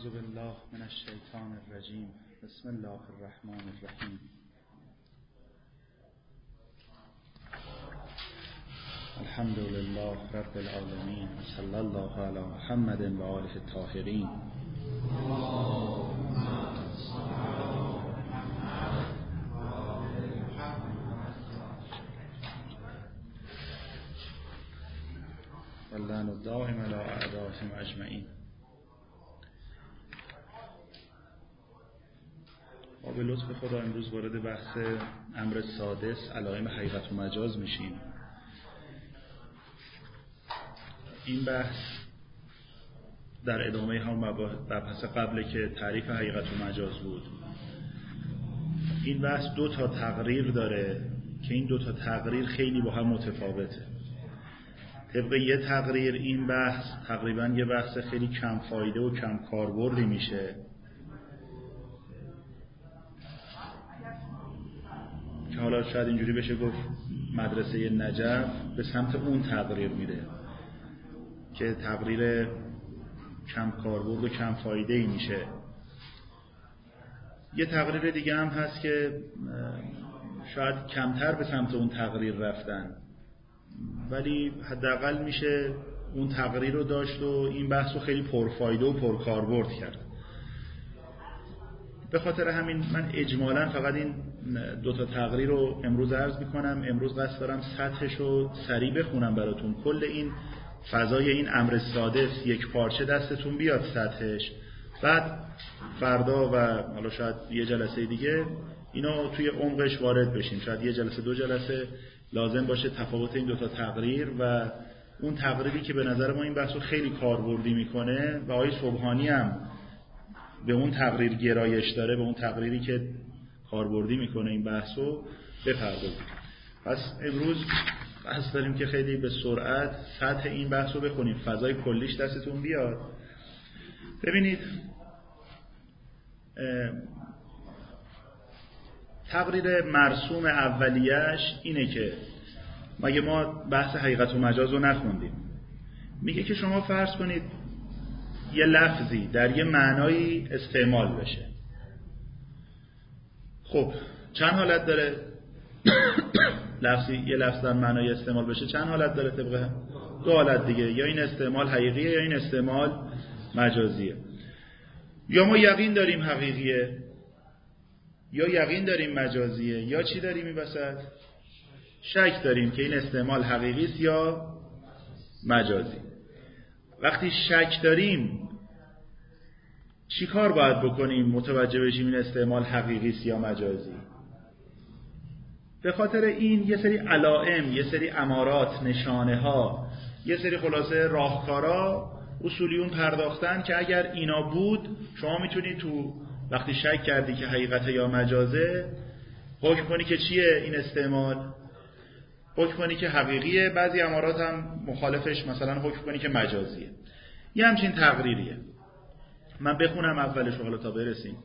اعوذ بالله من الشیطان الرجیم. بسم الله الرحمن الرحیم. الحمد لله رب العالمین و صلی الله علی محمد و آله الطاهرین. واللعن الدائم علی اعدائهم اجمعین. ما به لطف خدا امروز وارد بحث امر سادس علائم حقیقت و مجاز میشیم. این بحث در ادامه هم مباحث قبل که تعریف حقیقت و مجاز بود. این بحث دو تا تقریر داره که این دو تا تقریر خیلی با هم متفاوته. طبق یه تقریر این بحث تقریبا یه بحث خیلی کم فایده و کم کاربردی میشه که حالا شاید اینجوری بشه گفت مدرسه نجف به سمت اون تقریر میره که تقریر کم کاربرد و کم فایده ای میشه. یه تقریر دیگه هم هست که شاید کمتر به سمت اون تقریر رفتن ولی حداقل میشه اون تقریر رو داشت و این بحث رو خیلی پرفایده و پرکاربرد کرد. به خاطر همین من اجمالاً فقط این دو تا تقریر رو امروز عرض میکنم. امروز قصد دارم سطحش رو سریع بخونم براتون. کل این فضای این امر سادس یک پارچه دستتون بیاد سطحش، بعد فردا و حالا شاید یه جلسه دیگه اینو توی عمقش وارد بشیم. شاید یه جلسه دو جلسه لازم باشه تفاوت این دو تا تقریر و اون تقریری که به نظر ما این بحث رو خیلی کاربردی میکنه و آقای سبحانی هم به اون تقریر گرایش داره، به اون تقریری که کاربردی میکنه این بحث رو بپردازیم. پس امروز قصد داریم که خیلی به سرعت سطح این بحث رو بخونیم، فضای کلیش دستتون بیاد. ببینید تقریر مرسوم اولیش اینه که مگه ما بحث حقیقت و مجاز رو نخوندیم. میگه که شما فرض کنید یه لفظی در یه معنایی استعمال بشه. خب چند حالت داره؟ یه لفظ در معنای استعمال بشه چند حالت داره؟ طبقه دو حالت دیگه، یا این استعمال حقیقیه یا این استعمال مجازیه. یا ما یقین داریم حقیقیه یا یقین داریم مجازیه، یا چی داریم این وسط؟ شک داریم که این استعمال حقیقی است یا مجازی. وقتی شک داریم چی کار باید بکنیم متوجه بشیم این استعمال حقیقی است یا مجازی؟ به خاطر این یه سری علائم، یه سری امارات، نشانه ها، یه سری خلاصه راهکارا اصولیون پرداختن که اگر اینا بود شما میتونی تو وقتی شک کردی که حقیقت یا مجازه حکم کنی که چیه این استعمال، حکم کنی که حقیقیه. بعضی امارات هم مخالفش مثلا حکم کنی که مجازیه. یه همچین تقریریه. من بخونم اولش حالا تا برسیم.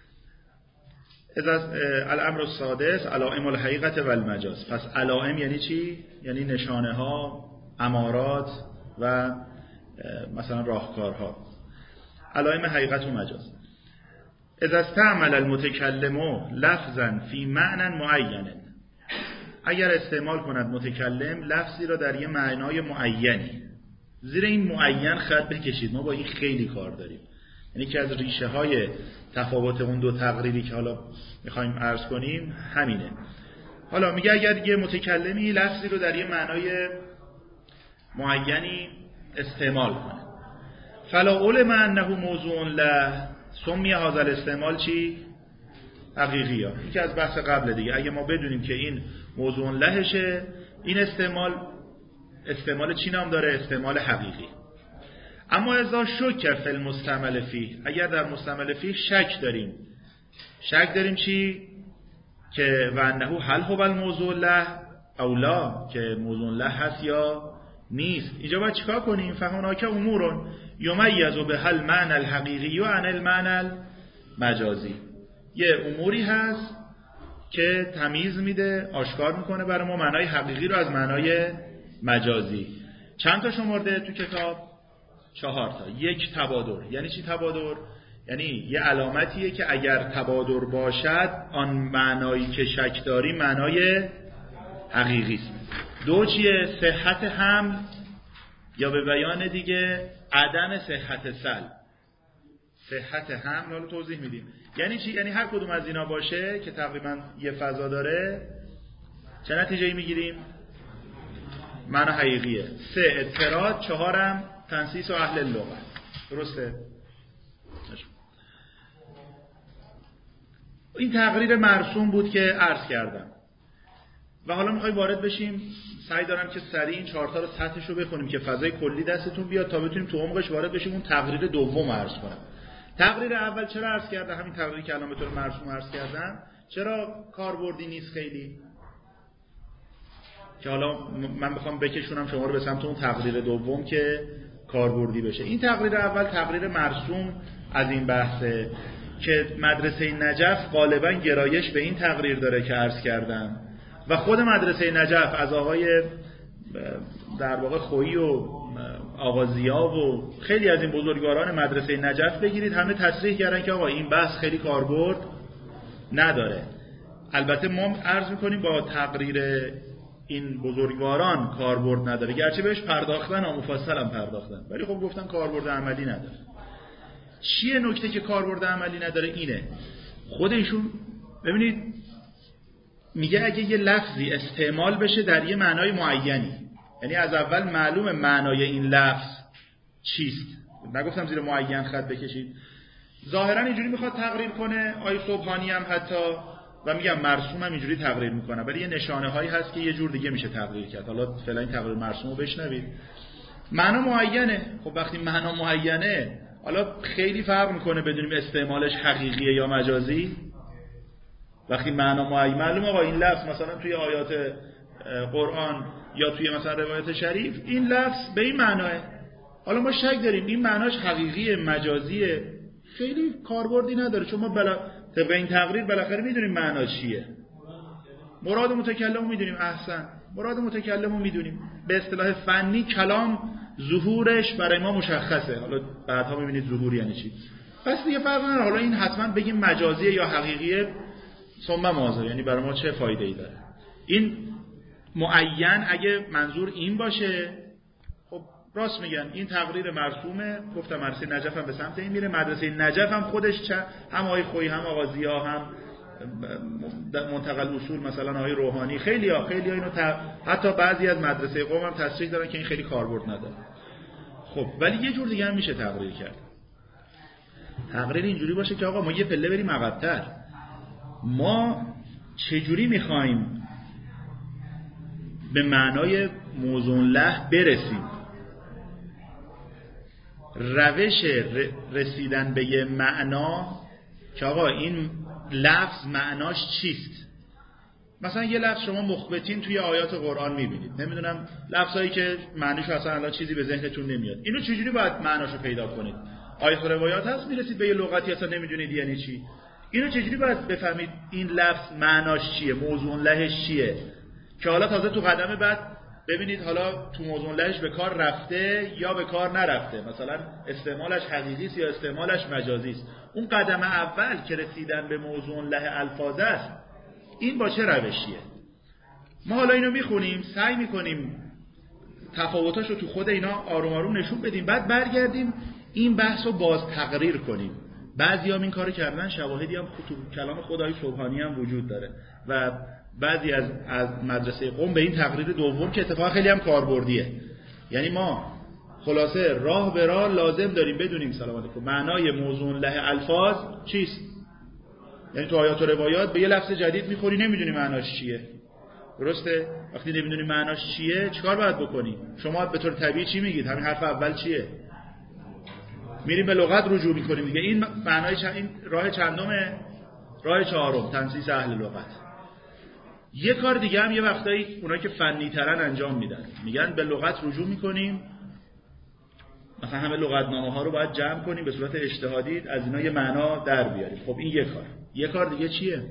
الامر السادس علائم الحقیقت و المجاز. پس علائم یعنی چی؟ یعنی نشانه ها، امارات و مثلا راهکارها. علائم حقیقت و مجاز. اذا استعمل المتکلم لفظا فی معنی معین، اگر استعمال کند متکلم لفظی را در یه معنای معینی. زیر این معین خط بکشید، ما با این خیلی کار داریم. یعنی که از ریشه های تفاوت اون دو تقریری که حالا میخوایم عرض کنیم همینه. حالا میگه اگر یه متکلمی لفظی رو در یه معنای معینی استعمال کنه، فلا علم انه موضوع له سمی هذا الاستعمال چی؟ حقیقی ها. این که از بحث قبل دیگه، اگه ما بدونیم که این موضوع لهشه، این استعمال چی نام داره؟ استعمال حقیقی. اما اذا شک فی المستعمل فیه، اگر در مستعمل فیه شک داریم چی؟ که و انه هل هو الموضوع له او لا، که موضوع له هست یا نیست. اینجا باید چیکار کنیم؟ فهناک امور یمیز به المعنى الحقیقی و عن المعنى المجازی. یه اموری هست که تمیز میده، آشکار میکنه برای ما معنای حقیقی رو از معنای مجازی. چند تا شمرده تو کتاب؟ 4 تا. یک تبادر. یعنی چی تبادر؟ یعنی یه علامتیه که اگر تبادر باشد آن معنایی که شک داری معنای حقیقی است. دو چیه؟ صحت حمل یا به بیان دیگه عدم صحت سلب. صحت حمل رو توضیح میدیم یعنی چی؟ یعنی هر کدوم از اینا باشه که تقریبا یه فضا داره چه نتیجه‌ای میگیریم؟ معنی حقیقیه. 3 اضطراد، 4 تنسیس و اهل اللغت. درسته؟ این تقریر مرسوم بود که عرض کردم و حالا میخوای وارد بشیم. سعی دارم که سریع این 4 تا رو سطحش رو بخونیم که فضای کلی دستتون بیاد تا بتونیم تو عمقش وارد بشیم. اون تقریر دوم عرض کنم. تقریر اول چرا عرض کردم؟ همین تقریری که الان به طور مرسوم عرض کردم چرا کاربردی نیست خیلی؟ که حالا من بخوام بکشونم شما رو به سمت اون تقریر دوم که کاربردی بشه. این تقریر اول تقریر مرسوم از این بحثه که مدرسه نجف غالبا گرایش به این تقریر داره که عرض کردم و خود مدرسه نجف از آقای در واقع خویی و آقا ضیا و خیلی از این بزرگواران مدرسه نجف بگیرید همه تصریح کردن که آقا این بحث خیلی کاربرد نداره. البته ما عرض میکنیم با تقریر این بزرگواران کاربرد نداره، گرچه بهش پرداختن و مفصل هم پرداختن، ولی خب گفتن کاربرد عملی نداره. چیه نکته که کاربرد عملی نداره؟ اینه خود ایشون ببینید میگه اگه یه لفظی استعمال بشه در یه معنای معینی، یعنی از اول معلوم معنای این لفظ چیست، نگفتم زیر معین خط بکشید، ظاهرا اینجوری میخواد تقریر کنه. آیه سبحانی هم حتی و میگم مرسوم هم اینجوری تقریر میکنه، ولی یه نشانه هایی هست که یه جور دیگه میشه تقریر کرد. حالا فعلا این تقریر مرسوم رو بشنوید. معنا معینه. خب وقتی معنا معینه حالا خیلی فرق میکنه بدونیم استعمالش حقیقیه یا مجازی. وقتی معنا معین معلومه آقا این لفظ مثلا توی آیات قرآن یا توی مثلا روایت شریف این لفظ به این معناه، حالا ما شک داریم این معناش حقیقیه مجازیه، خیلی کاربردی نداره، چون ما طبق این تقریر بالاخره میدونیم معنا چیه. مراد متکلم میدونیم. احسن، مراد متکلم میدونیم. به اصطلاح فنی کلام ظهورش برای ما مشخصه. حالا بعدها میبینید ظهور یعنی چی. پس دیگه فرق نداره حالا این حتما بگیم مجازیه یا حقیقیه، ثم ماذا، یعنی برای ما چه فایده ای داره. این معین اگه منظور این باشه خب راست میگن این تقریر مرسومه. گفتم مدرسه نجف هم به سمت این میره. مدرسه نجف هم خودش هم آقای خویی هم آقا ضیا هم منتقل اصول مثلا آقای روحانی خیلی ها اینو حتی بعضی از مدرسه قم هم تصریح دارن که این خیلی کاربرد نداره. خب ولی یه جور دیگه هم میشه تقریر کرد. تقریر اینجوری باشه که آقا ما یه پله بریم عقب‌تر. ما چجوری میخوایم به معنای موزون له برسیم؟ روش رسیدن به یه معنا که آقا این لفظ معناش چیست. مثلا یه لفظ شما مخبتین توی آیات قرآن میبینید، نمیدونم لفظایی که معنیشو اصلا الان چیزی به ذهنتون نمیاد، اینو چجوری باید معناشو پیدا کنید؟ آیات و روایات هست میرسید به یه لغتی اصلا نمیدونید یعنی چی. اینو چجوری باید بفهمید این لفظ معناش چیه، موضوع لهش چیه، که حالا تازه تو قدم بعد ببینید حالا تو موضوع لهش به کار رفته یا به کار نرفته، مثلا استعمالش حقیقی است یا استعمالش مجازی است. اون قدم اول که رسیدن به موضوع له الفاظ است، این با چه روشیه؟ ما حالا اینو میخونیم، سعی میکنیم تفاوتاشو تو خود اینا آروم آروم نشون بدیم، بعد برگردیم این بحثو باز تقریر کنیم. بعضی‌ها این کارو کردن، شواهدی هم تو کلام خدای سبحانی هم وجود داره و بعضی از مدرسه قم به این تقریر دوم که اتفاقا خیلی هم کاربردیه. یعنی ما خلاصه راه به راه لازم داریم بدونیم سلام علیکم معنای موضوع له الفاظ چیست. یعنی تو آیات و روایات به یه لفظ جدید میخوری نمیدونی معناش چیه، درسته؟ وقتی نمیدونی معناش چیه چیکار باید بکنی؟ شما به طور طبیعی چی میگید؟ همین حرف اول چیه؟ میریم به لغت رجوع میکنیم دیگه. این معنای این راه چندمه؟ راه چهارم، تنسیس اهل لغت. یه کار دیگه هم یه وقتایی اونایی که فنی ترن انجام میدن، میگن به لغت رجوع میکنیم، مثلا همه لغتنامه ها رو باید جمع کنیم به صورت اجتهادی، از اینا یه معنا در بیاریم. خب این یه کار. یه کار دیگه چیه؟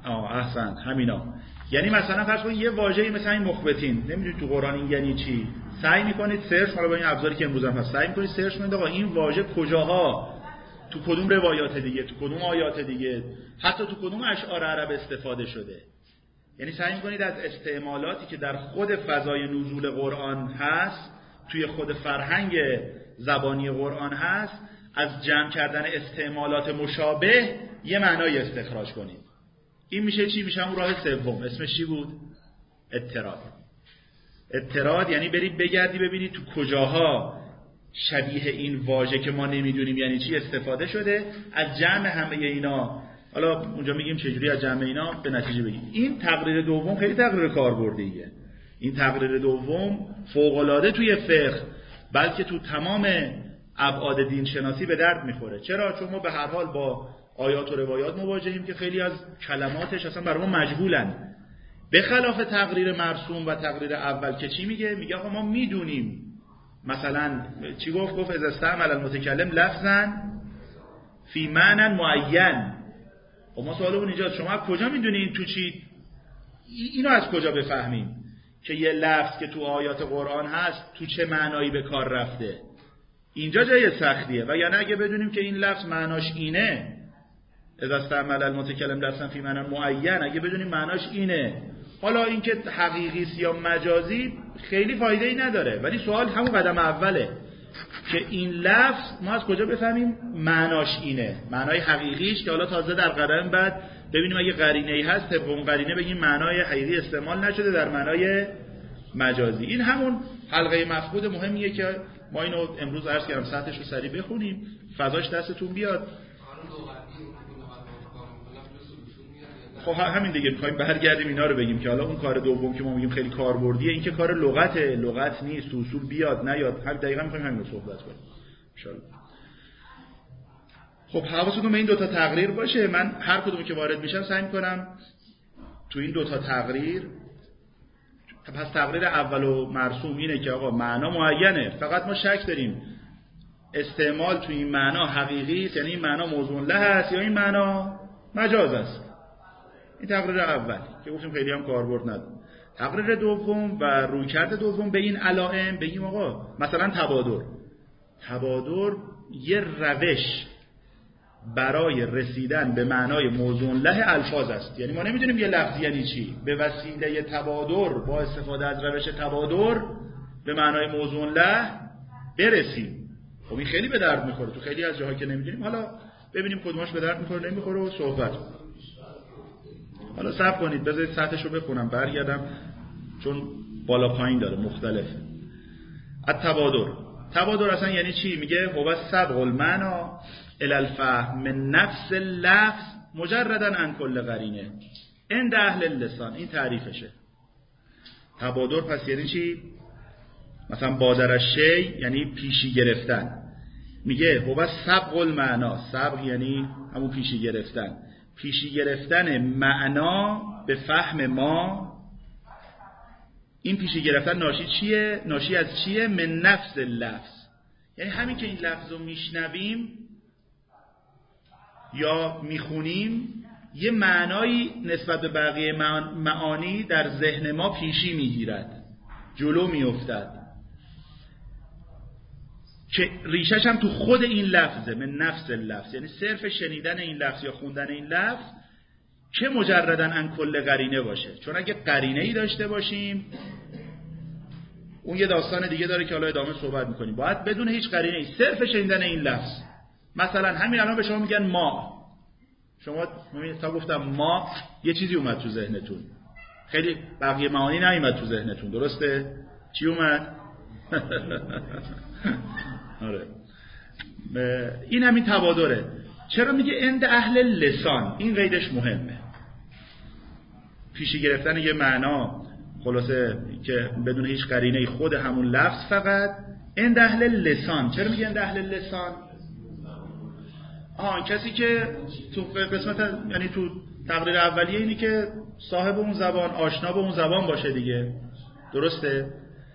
احسن، همینا. یعنی مثلا فرض کن یه واژه‌ای مثلا این مخبتین، نمیدونی تو قرآن این یعنی چی، سعی میکنید سرچ، حالا با این ابزاری که امروز هم هست، سعی میکنید سرچ کنید آقا این واژه کجاها، تو کدوم روایات دیگه، تو کدوم آیات دیگه، حتی تو کدوم اشعار عرب استفاده شده. یعنی سعی میکنید از استعمالاتی که در خود فضای نزول قرآن هست، توی خود فرهنگ زبانی قرآن هست، از جمع کردن استعمالات مشابه یه معنای استخراج کنید. این میشه چی؟ میشه اون راه سوم. اسمش چی بود؟ اضطراد. اضطراد یعنی برید بگردی ببینید تو کجاها شبیه این واژه که ما نمیدونیم یعنی چی استفاده شده، از جمع همه اینا. حالا اونجا میگیم چجوری از جمع اینا به نتیجه بگیم. این تقریر دوم خیلی تقریر کاربردیه. این تقریر دوم فوق‌العاده توی فقه، بلکه تو تمام ابعاد دین شناسی به درد میخوره. چرا؟ چون ما به هر حال با آیات و روایات مواجهیم که خیلی از کلماتش اصلا برای ما مجهولن. به خلاف تقریر مرسوم و تقریر اول که چی میگه؟ میگه آقا ما میدونیم. مثلا چی گفت اذا استعمل المتکلم لفظا فی معنی معین. خب ما سوالمون اینجاست، شما از کجا میدونید تو چی؟ اینو از کجا بفهمیم که یه لفظ که تو آیات قرآن هست تو چه معنایی به کار رفته؟ اینجا جای سختیه. و یعنی اگه بدونیم که این لفظ معناش اینه، اذا استعمل المتکلم لفظا فی معنی معین، اگه بدونیم معناش اینه، حالا اینکه حقیقی است یا مجازی خیلی فایده ای نداره، ولی سوال همون قدم اوله که این لفظ ما از کجا بفهمیم معناش اینه، معنای حقیقیش، که حالا تازه در قدم بعد ببینیم اگه قرینه‌ای هست طبق اون قرینه بگیم معنای حقیقی استعمال نشده در معنای مجازی. این همون حلقه مفقود مهمیه که ما اینو امروز عرض کردم سطحش رو سریع بخونیم، فضاش دستتون بیاد. خب همین دیگه، می‌خوایم برگردیم اینا رو بگیم که حالا اون کار دوم که ما میگیم خیلی کاربردیه، این که کار لغته، لغت نیست، اصول بیاد نیاد، هم دقیقاً می‌خوایم همین رو صحبت کنیم ان شاء الله. خب حواستون به این دوتا تقریر باشه. من هر کدومی که وارد میشم سعی می‌کنم تو این دوتا تقریر، پس تقریر اول و مرسوم اینه که آقا معنا معینه، فقط ما شک داریم استعمال تو این معنا حقیقی است، یعنی این معنا موضوع له است یا این معنا مجاز است. این تقریر اول که گفتیم خیلی هم کاربرد نداره. تقریر دوم و رویکرد دوم به این علائم بگیم آقا مثلا تبادر یه روش برای رسیدن به معنای موضوع له الفاظ است. یعنی ما نمیدونیم یه لفظ یعنی چی، به وسیله تبادر، با استفاده از روش تبادر به معنای موضوع له برسیم. خب این خیلی به درد میخوره تو خیلی از جاها که نمیدونیم. حالا ببینیم کدومش به درد میخوره نمیخوره و صحبت. حالا صبر کنید بذارید سطحشو بخونم برگردم چون بالا پایین داره مختلفه. تبادر اصلا یعنی چی؟ میگه هو سبق المعنا الی الفهم من نفس اللفظ مجردا عن کل قرینه عند اهل اللسان. این تعریفشه. تبادر پس یعنی چی؟ مثلا بادر الشیء یعنی پیشی گرفتن. میگه هو سبق المعنا، سبق یعنی همون پیشی گرفتن، پیشی گرفتن معنا به فهم ما. این پیشی گرفتن ناشی چیه؟ ناشی از چیه؟ من نفس لفظ، یعنی همین که این لفظ رو میشنویم یا میخونیم یه معنایی نسبت به بقیه معانی در ذهن ما پیشی میگیرد، جلو میافتد، که ریشش هم تو خود این لفظه، من نفس لفظ، یعنی صرف شنیدن این لفظ یا خوندن این لفظ که مجرداً عن کل قرینه باشه. چون اگه قرینه‌ای داشته باشیم اون یه داستان دیگه داره که حالا ادامه صحبت می‌کنیم. باید بدون هیچ قرینه‌ای صرف شنیدن این لفظ، مثلا همین الان به شما میگن ما، شما تا گفتم ما یه چیزی اومد تو ذهنتون، خیلی بقیه معانی نیومد تو ذهنتون، درسته؟ چی اومد؟ آره. این همین تبادره. چرا میگه عند اهل لسان؟ این قیدش مهمه. پیشی گرفتن یه معنا خلاصه که بدون هیچ قرینه خود همون لفظ فقط عند اهل لسان. چرا میگه عند اهل لسان؟ کسی که تو قسمت یعنی تو تقریر اولیه اینی که صاحب اون زبان، آشنا به اون زبان باشه دیگه، درسته؟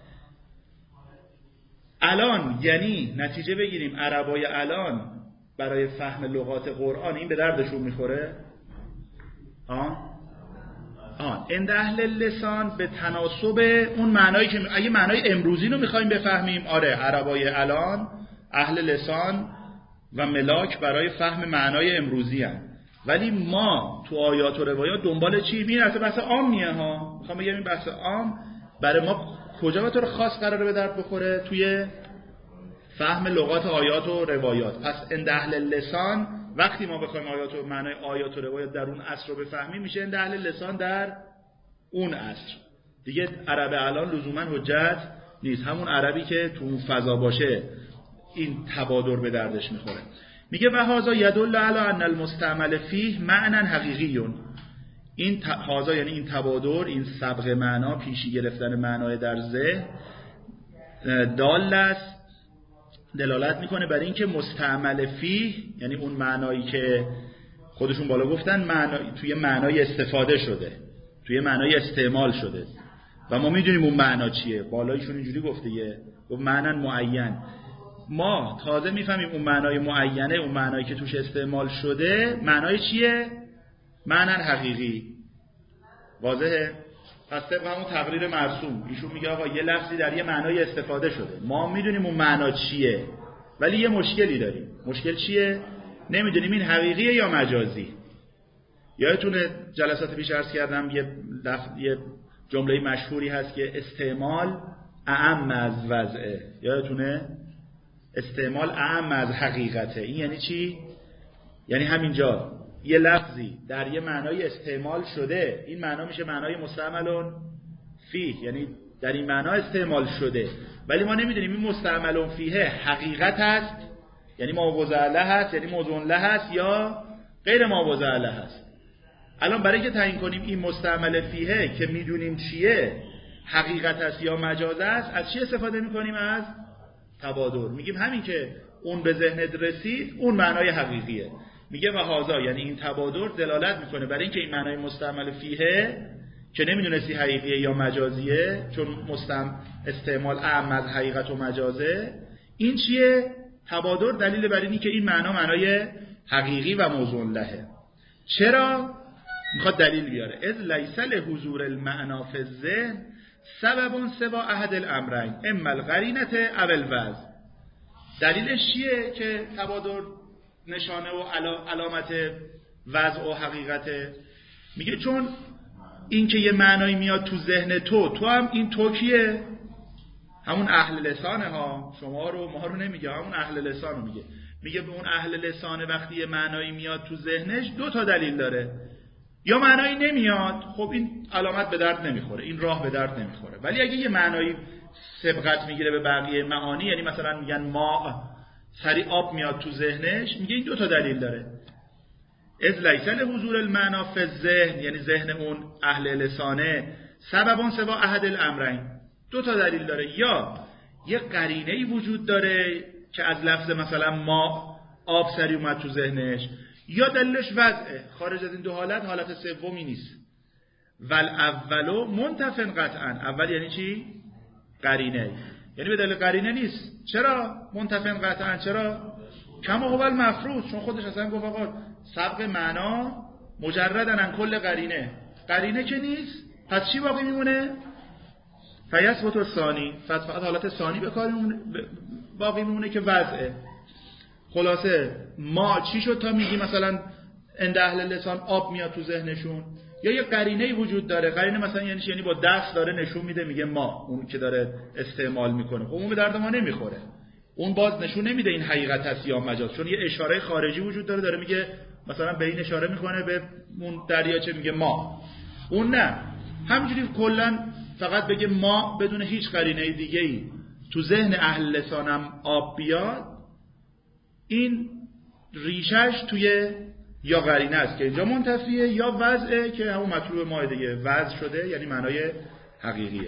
الان یعنی نتیجه بگیریم عربای الان برای فهم لغات قرآن این به دردشون میخوره؟ ما عند اهل لسان به تناسب اون معنایی که اگه معنای امروزی رو میخوایم بفهمیم، آره عربای الان اهل لسان و ملاک برای فهم معنای امروزی هن. ولی ما تو آیات و روایات دنبال چی؟ این اصلا بحث عامیه ها. میخوام بگم این بحث عام برای ما کجا به طور خاص قراره به درد بخوره؟ توی فهم لغات آیات و روایات. پس عند اهل لسان وقتی ما بخوایم آیات و معنای آیات و روایات در اون عصر رو بفهمیم، میشه عند اهل لسان در اون عصر. دیگه عرب الان لزوما حجت نیست. همون عربی که تو اون فضا باشه این تبادر به دردش میخوره. میگه و هذا یدل علی ان المستعمل فیه معنی حقیقی. این هذا یعنی این تبادر، این سبق معنا، پیشی گرفتن معنای در ذهن، دال است، دلالت میکنه بر این که مستعمل فیه یعنی اون معنایی که خودشون بالا گفتن توی معنای استفاده شده، توی معنای استعمال شده و ما میدونیم اون معنا چیه. بالایشون اینجوری گفته گفت معنی معین. ما تازه میفهمیم اون معنای معینه، اون معنایی که توش استعمال شده معنای چیه؟ معنی حقیقی. واضحه؟ پس طبق همون تقریر مرسوم ایشون میگه آقا یه لفظی در یه معنای استفاده شده، ما میدونیم اون معنا چیه ولی یه مشکلی داریم. مشکل چیه؟ نمیدونیم این حقیقیه یا مجازی. یادتونه جلسات پیش عرض کردم یه جمله مشهوری هست که استعمال اعم از وضعه. یادتونه؟ استعمال اعم از حقیقته. این یعنی چی؟ یعنی همینجا یه لفظی در یه معنای استعمال شده، این معنا میشه معنای مستعملون فیه، یعنی در این معنا استعمال شده، ولی ما نمیدونیم این مستعملون فیه حقیقت هست، یعنی موضوع له هست، یعنی موضوع له هست یا غیر موضوع له هست. الان برای که تعیین کنیم این مستعمل فیه که میدونیم چیه، حقیقت هست یا مجاز است، از چی استفاده میکنیم؟ از تبادر. میگیم همین که اون به ذهنت رسید اون معنای حقیقیه. میگه و هذا یعنی این تبادر دلالت میکنه برای اینکه این معنای مستعمل فیه که نمیدونستی حقیقیه یا مجازیه، چون استعمال اعم از حقیقت و مجازه، این چیه؟ تبادر دلیل بر اینی که این معنای حقیقی و موضوع لهه. چرا؟ میخواد دلیل بیاره. اذ لیس لحضور المعنا فی الذهن سبب سوا احد الامرین اما القرینه او الوضع. دلیلش چیه که تبادر نشانه و علامت وضع و حقیقته؟ میگه چون این که یه معنایی میاد تو ذهن تو هم این تو کیه؟ همون اهل لسانه ها، شما رو ما رو نمیگه، همون اهل لسان رو میگه به اون اهل لسانه وقتی یه معنایی میاد تو ذهنش دو تا دلیل داره. یا معنایی نمیاد، خب این علامت به درد نمیخوره، این راه به درد نمیخوره. ولی اگه یه معنایی سبقت میگیره به بقیه معانی، یعنی مثلا میگن ما سری آب میاد تو ذهنش، میگه این دو تا دلیل داره. اذ لیس لحضور المعنا فی الذهن یعنی ذهن اون اهل لسانه سببان سوا احد الامرین، دو تا دلیل داره. یا یه قرینه‌ای وجود داره که از لفظ مثلا ما آب سری اومد تو ذهنش، یا دلیلش وضعه. خارج از این دو حالت سومی نیست. ول اولو منتفن قطعا. اول یعنی چی؟ قرینه، یعنی به دلیل قرینه نیست. چرا منتفن قطعا؟ چرا؟ کما هو المفروض، چون خودش اصلا گفت آقا سبق معنا مجردن عن کل قرینه. قرینه که نیست، پس چی باقی میمونه؟ فیثبت الثانی، فقط حالت ثانی به کار باقی میمونه که وضعه. خلاصه ما چی شد تا میگی مثلا عند اهل لسان آب میاد تو ذهنشون؟ یا یه قرینه‌ای وجود داره. قرینه مثلا یعنی با دست داره نشون میده، میگه ما، اون که داره استعمال میکنه، خب اون به درد ما نمیخوره، اون باز نشون نمیده این حقیقت هست یا مجاز، چون یه اشاره خارجی وجود داره میگه مثلا به این اشاره میکنه به اون دریاچه، میگه ما. اون نه، همینجوری کلا فقط بگه ما بدون هیچ قرینه دیگه‌ای تو ذهن اهل لسانم آب بیاد، این ریشش توی یا قرینه است که اینجا منتفیه، یا وضعه که همون مطلوب ما دیگه، وضع شده یعنی معنای حقیقیه.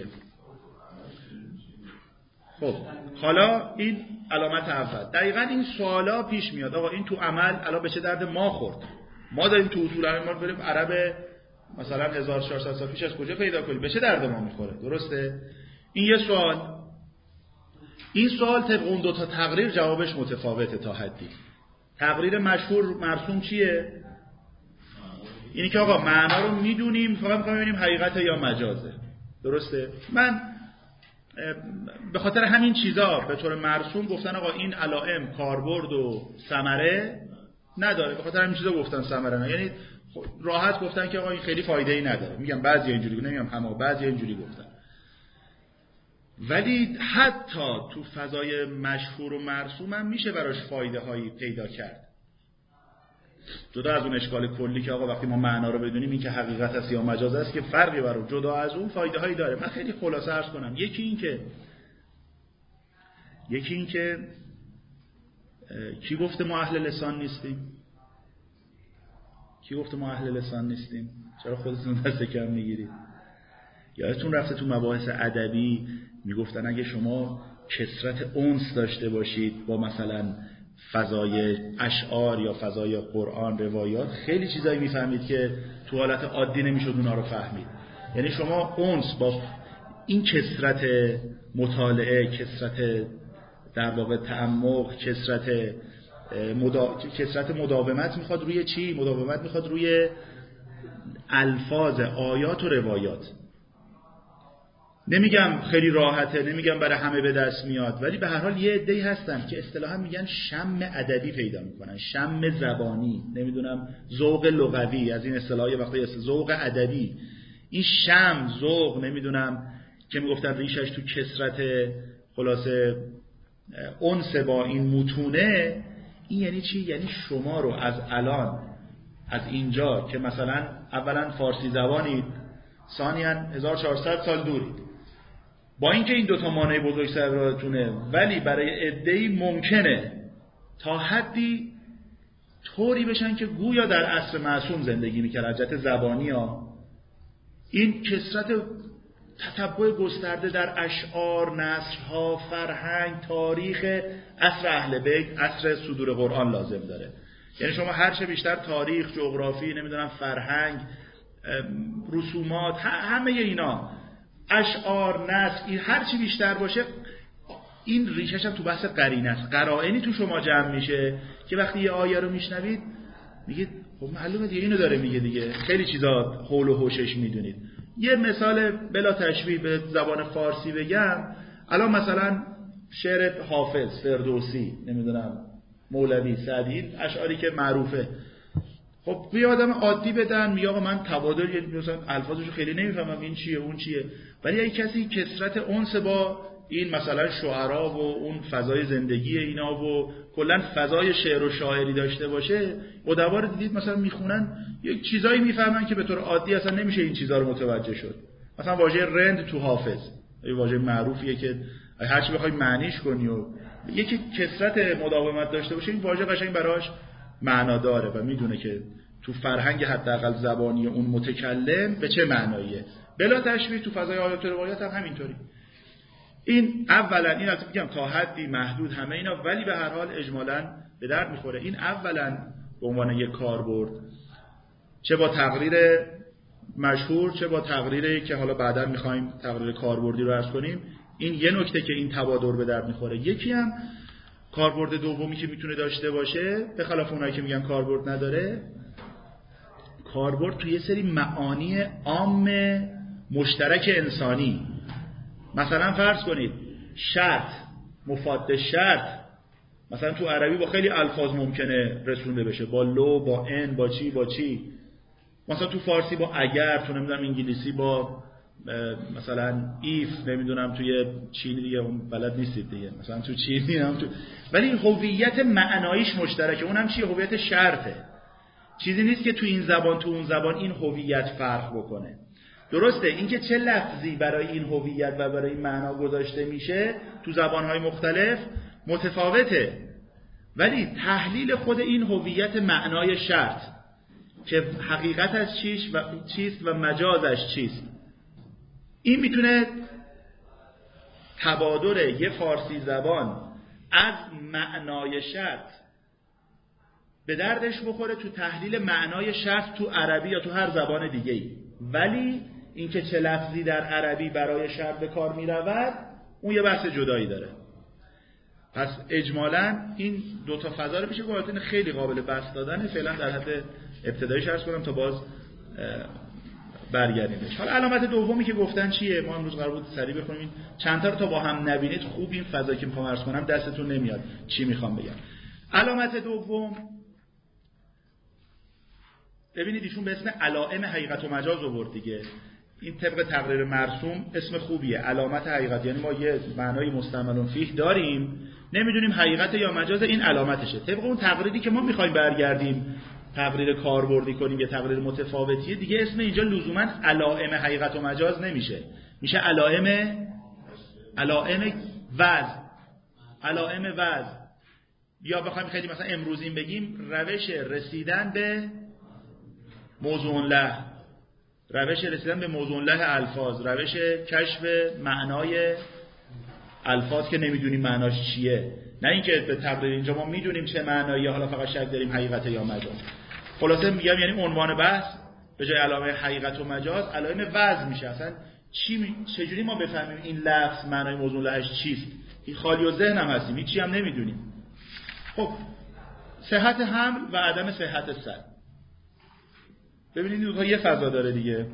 خب حالا این علامت اول. دقیقاً این سوالا پیش میاد، آقا این تو عمل الان به چه درد ما خورد؟ ما داریم تو اصول عمل بریم عرب مثلا 1400 سال پیش از کجا پیدا کنیم؟ به چه درد ما میخوره؟ درسته؟ این یه سوال. این سوال طبق اون دو تا تقریر جوابش متفاوته تا حدی. تقریر مشهور مرسوم چیه؟ اینی که آقا معنا رو میدونیم، فقط میخوایم ببینیم حقیقت یا مجازه. درسته؟ من به خاطر همین چیزا به طور مرسوم گفتن آقا این علائم کاربرد و ثمره نداره، به خاطر همین چیزا گفتن ثمره نه، یعنی راحت گفتن که آقا این خیلی فایده ای نداره. میگم بعضی اینجوری، نمیگم همه، بعضی اینجوری گفتن. ولی حتی تو فضای مشهور و مرسوم هم میشه براش فایده هایی پیدا کرد، جدا از اون اشکال کلی که آقا وقتی ما معنا رو بدونیم این که حقیقت است یا مجاز است که فرقی برای، جدا از اون فایده هایی داره. من خیلی خلاصه عرض کنم. یکی این که کی گفته ما اهل لسان نیستیم؟ کی گفته ما اهل لسان نیستیم؟ چرا خودتون دست کم میگیرید؟ یادتون رفته تو مباحث ادبی میگفتن اگه شما کثرت انس داشته باشید با مثلا فضای اشعار یا فضای قرآن روایات، خیلی چیزایی میفهمید که تو حالت عادی نمیشد اونا رو فهمید. یعنی شما انس با این کثرت مطالعه، کثرت در واقع تعمق، کثرت مداومت میخواد روی چی؟ مداومت میخواد روی الفاظ آیات و روایات. نمیگم خیلی راحته، نمیگم برای همه به دست میاد، ولی به هر حال یه عده‌ای هستن که اصطلاحا میگن شم ادبی پیدا میکنن، شم زبانی، نمیدونم ذوق لغوی، از این اصطلاحات وقتی ذوق ادبی، این شم ذوق نمیدونم که میگفتن ریشش تو کثرت خلاصه انس با این متونه. این یعنی چی؟ یعنی شما رو از الان، از اینجا که مثلا اولا فارسی زبانید، ثانیاً 1400 سال دورید، با اینکه این دوتا مانع بزرگ سر راهتونه، ولی برای عده‌ای ممکنه تا حدی طوری بشن که گویا در عصر معصوم زندگی میکردن از جهت زبانی ها. این کثرت تتبع گسترده در اشعار، نثرها، فرهنگ، تاریخ عصر اهل بیت، عصر صدور قرآن لازم داره. یعنی شما هر چه بیشتر تاریخ، جغرافی، نمیدونم فرهنگ، رسومات، همه اینا، اشعار، نثر، این هر چی بیشتر باشه، این ریشش هم تو بحث قرینه است. قرائنی تو شما جمع میشه که وقتی یه آیه رو میشنوید میگید خب معلومه دیگه اینو داره میگه دیگه، خیلی چیزا حول و حوشش میدونید. یه مثال بلا تشبیه به زبان فارسی بگم، الان مثلا شعر حافظ، فردوسی، نمیدونم مولوی، سعدی، اشعاری که معروفه، خب یه آدم عادی بدن میگه آقا من تبادل، مثلا الفاظشو خیلی نمیفهمم این چیه اون چیه، ولی اگه کسی کثرت انس با این مثلا شعرا و اون فضای زندگی اینا و کلا فضای شعر و شاعری داشته باشه، ادبا رو دیدید مثلا میخونن یک چیزایی میفهمن که به طور عادی اصلا نمیشه این چیزا رو متوجه شد. مثلا واژه رند تو حافظ یه واژه معروفیه که هر چی بخوای معنیش کنی و یکی کثرت مداومت داشته باشه، این واژه قشنگ براش معنا داره و میدونه که تو فرهنگ حداقل زبانی اون متکلم به چه معناییه. بلا تشبیه تو فضای آیات و روایات هم همینطوری. این اولا، این البته میگم تا حدی محدود همه اینا، ولی به هر حال اجمالاً به درد میخوره. این اولا به عنوان یک کاربرد، چه با تقریر مشهور چه با تقریری که حالا بعداً میخوایم تقریر کاربردی رو عرض کنیم، این یه نکته که این تبادر به درد میخوره. یکی هم کاربرد دومی که میتونه داشته باشه، به خلاف اونایی که میگن کاربرد نداره، کاربرد توی یه سری معانی عام مشترک انسانی. مثلا فرض کنید شرط، مفاد شرط، مثلا تو عربی با خیلی الفاظ ممکنه رسونده بشه، با لو، با ان، با چی. مثلا تو فارسی با اگر، تو نمیدونم انگلیسی با مثلا ایف، نمیدونم توی چینی دیگه اون بلد نیستید دیگه، مثلا تو چینی هم تو، ولی هویت معناییش مشترکه. اونم چیه؟ هویت شرطه. چیزی نیست که تو این زبان تو اون زبان این هویت فرق بکنه. درسته اینکه چه لفظی برای این هویت و برای این معنا گذاشته میشه تو زبانهای مختلف متفاوته، ولی تحلیل خود این هویت معنای شرط که حقیقتش چیست و مجازش چیست، این میتونه تبادر یه فارسی زبان از معنای شرط به دردش بخوره تو تحلیل معنای شرط تو عربی یا تو هر زبان دیگه‌ای. ولی اینکه چه لفظی در عربی برای شرط به کار می‌رود، اون یه بحث جدایی داره. پس اجمالاً این دو تا فضا رو میشه گفت خیلی قابل بحث دادن. فعلا در حد ابتداییش عرض کنم تا باز برگردیمش. حالا علامت دومی که گفتن چیه؟ ما امروز قرار بود سریع بخونیم چند تا رو تا با هم نبینید خوب این فضا که میخوام عرض کنم دستتون نمیاد چی میخوام بگم. علامت دوم ببینید ایشون به اسم علائم حقیقت و مجاز آورد دیگه. این طبق تقریر مرسوم اسم خوبیه، علامت حقیقت، یعنی ما یه معنای مستعمل فیه داریم نمیدونیم حقیقت یا مجاز، این علامتشه. طبق اون تقریری که ما میخوایم برگردیم تقریر کاربردی کنیم یا تقریر متفاوتیه دیگه، اسم اینجا لزوما علائم حقیقت و مجاز نمیشه، میشه علائم وضع. یا بخوایم خیلی مثلا امروزین بگیم روش رسیدن به موضوع له، روش رسیدن به موضوع له الفاظ، روش کشف معنای الفاظ که نمیدونیم معناش چیه. نه اینکه به تقریر اینجا ما میدونیم چه معنایی، حالا فقط شک داریم حقیقت یا مجاز. خلاصه میگم یعنی عنوان بحث به جای علائم حقیقت و مجاز علائم وضع میشه. اصلا چجوری ما بفهمیم این لفظ معنای موضوع لهش چیست؟ این خالی و ذهن هم هستیم، هیچ چی هم نمیدونیم. خب صحت حمل و عدم صحت سل، ببینید دو تا یه فضا داره دیگه،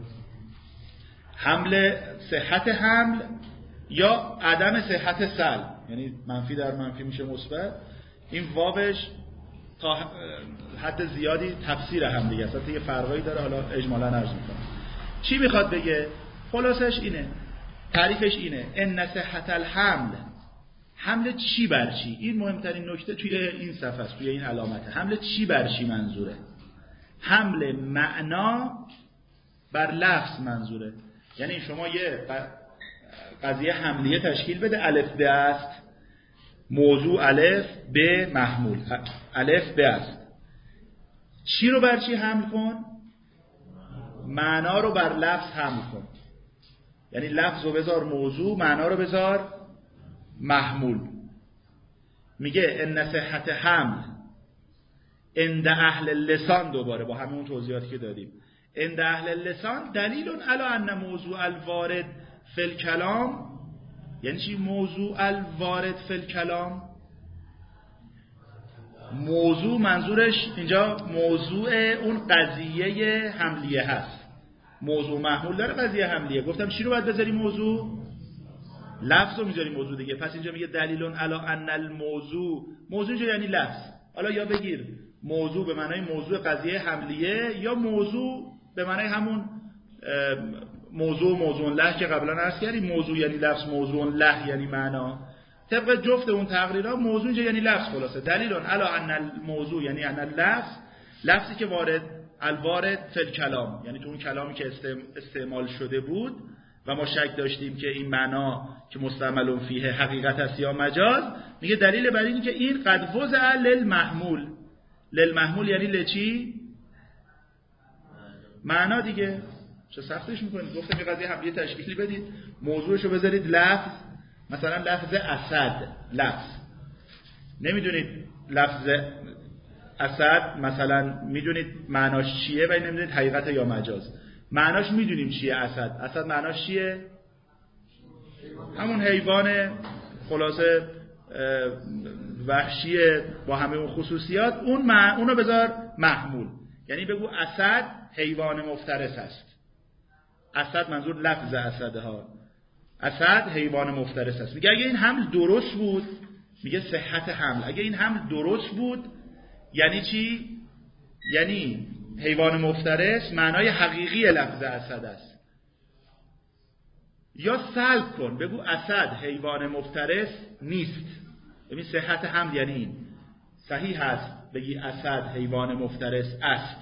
صحت حمل یا عدم صحت سل، یعنی منفی در منفی میشه مثبت. این واوش تا حد زیادی تفسیر هم دیگه، اصلا یه فرقایی داره، حالا اجمالا عرض میکنم. چی میخواد بگه؟ خلاصش اینه، تعریفش اینه، ان صحت الحمل، حمل چی بر چی، این مهمترین نکته توی این صفحه است، توی این علامته. حمل چی بر چی منظوره؟ حمل معنا بر لفظ منظوره. یعنی شما یه قضیه حملیه تشکیل بده، الف به است، موضوع الف به محمول، الف به است، چی رو بر چی حمل کن؟ معنا رو بر لفظ حمل کن. یعنی لفظ رو بذار موضوع، معنا رو بذار محمول. میگه ان صحت حمل عند اهل اللسان، دوباره با همون توضیحاتی که دادیم، عند اهل اللسان دلیل علی ان موضوع الوارد فی الکلام. یعنی چی موضوع الوارد فی الکلام؟ موضوع منظورش اینجا موضوع اون قضیه حملیه هست. موضوع محمول داره، قضیه حملیه. گفتم چی رو باید بذاری موضوع؟ لفظ رو میذاری موضوع دیگه. پس اینجا میگه دلیل علی ان الموضوع، موضوع اینجا یعنی لفظ. حالا یا بگیر موضوع به معنای موضوع قضیه حملیه، یا موضوع به معنای همون موضوع له که قبلا عرض کردیم. موضوع یعنی لفظ، موضوع له یعنی معنا. طبق جفت اون تقریرها موضوع اینجا یعنی لفظ. خلاصه دلیل علی ان الموضوع یعنی ان اللفظ، لفظی که الوارد فی الکلام، یعنی تو اون کلامی که استعمال شده بود و ما شک داشتیم که این معنا که مستعمل فیه حقیقت است یا مجاز. میگه دلیل بر اینه که این قد وضع للمحمول. للمحمول یعنی لچی؟ معنا دیگه. چه سختش میکنید؟ گفتم یه قضیه حملیه تشکیلی بدید، موضوعشو بذارید لفظ، مثلا لفظ اسد. لفظ نمیدونید لفظ اسد مثلا میدونید معناش چیه ولی نمیدونید حقیقت یا مجاز. معناش میدونیم چیه اسد. اسد معناش چیه؟ همون حیوان خلاصه وحشی با همه اون خصوصیات. اونو بذار محمول، یعنی بگو اسد حیوان مفترس است. اسد منظور لفظ اسده ها، اسد حیوان مفترس است. میگه اگه این حمل درست بود، میگه صحت حمل، اگه این حمل درست بود یعنی چی؟ یعنی حیوان مفترس معنای حقیقی لفظ اسد است. یا سلب کن، بگو اسد حیوان مفترس نیست. ببین صحت حمل یعنی این، صحیح هست بگی اسد حیوان مفترس است.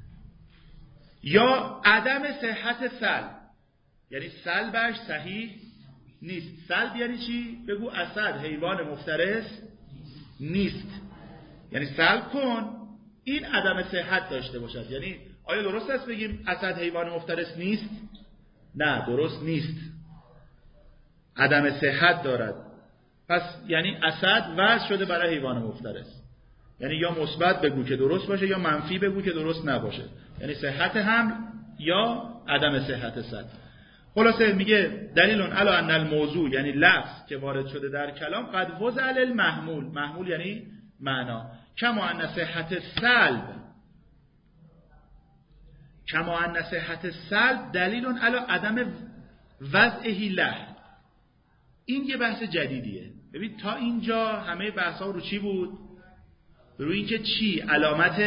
یا عدم صحت سلب، یعنی سلبش صحیح نیست. سلب یعنی چی؟ بگو اسد حیوان مفترس نیست، یعنی سلب کن این عدم صحت داشته باشد. یعنی آیا درست است بگیم اسد حیوان مفترس نیست؟ نه، درست نیست، عدم صحت دارد. پس یعنی اسد وضع شده برای حیوان مفترس، یعنی یا مثبت بگو که درست باشه یا منفی بگو که درست نباشه، یعنی صحت حمل یا عدم صحت سد. خلاصه میگه دلیل علی ان الموضوع یعنی لفظ که وارد شده در کلام قد وضع للمحمول، محمول یعنی معنا، کما ان صحت سلب، کما ان صحت سلب دلیل علی عدم وضعه له. این یه بحث جدیدیه. ببین تا اینجا همه بحث‌ها رو چی بود؟ روی اینکه چی علامت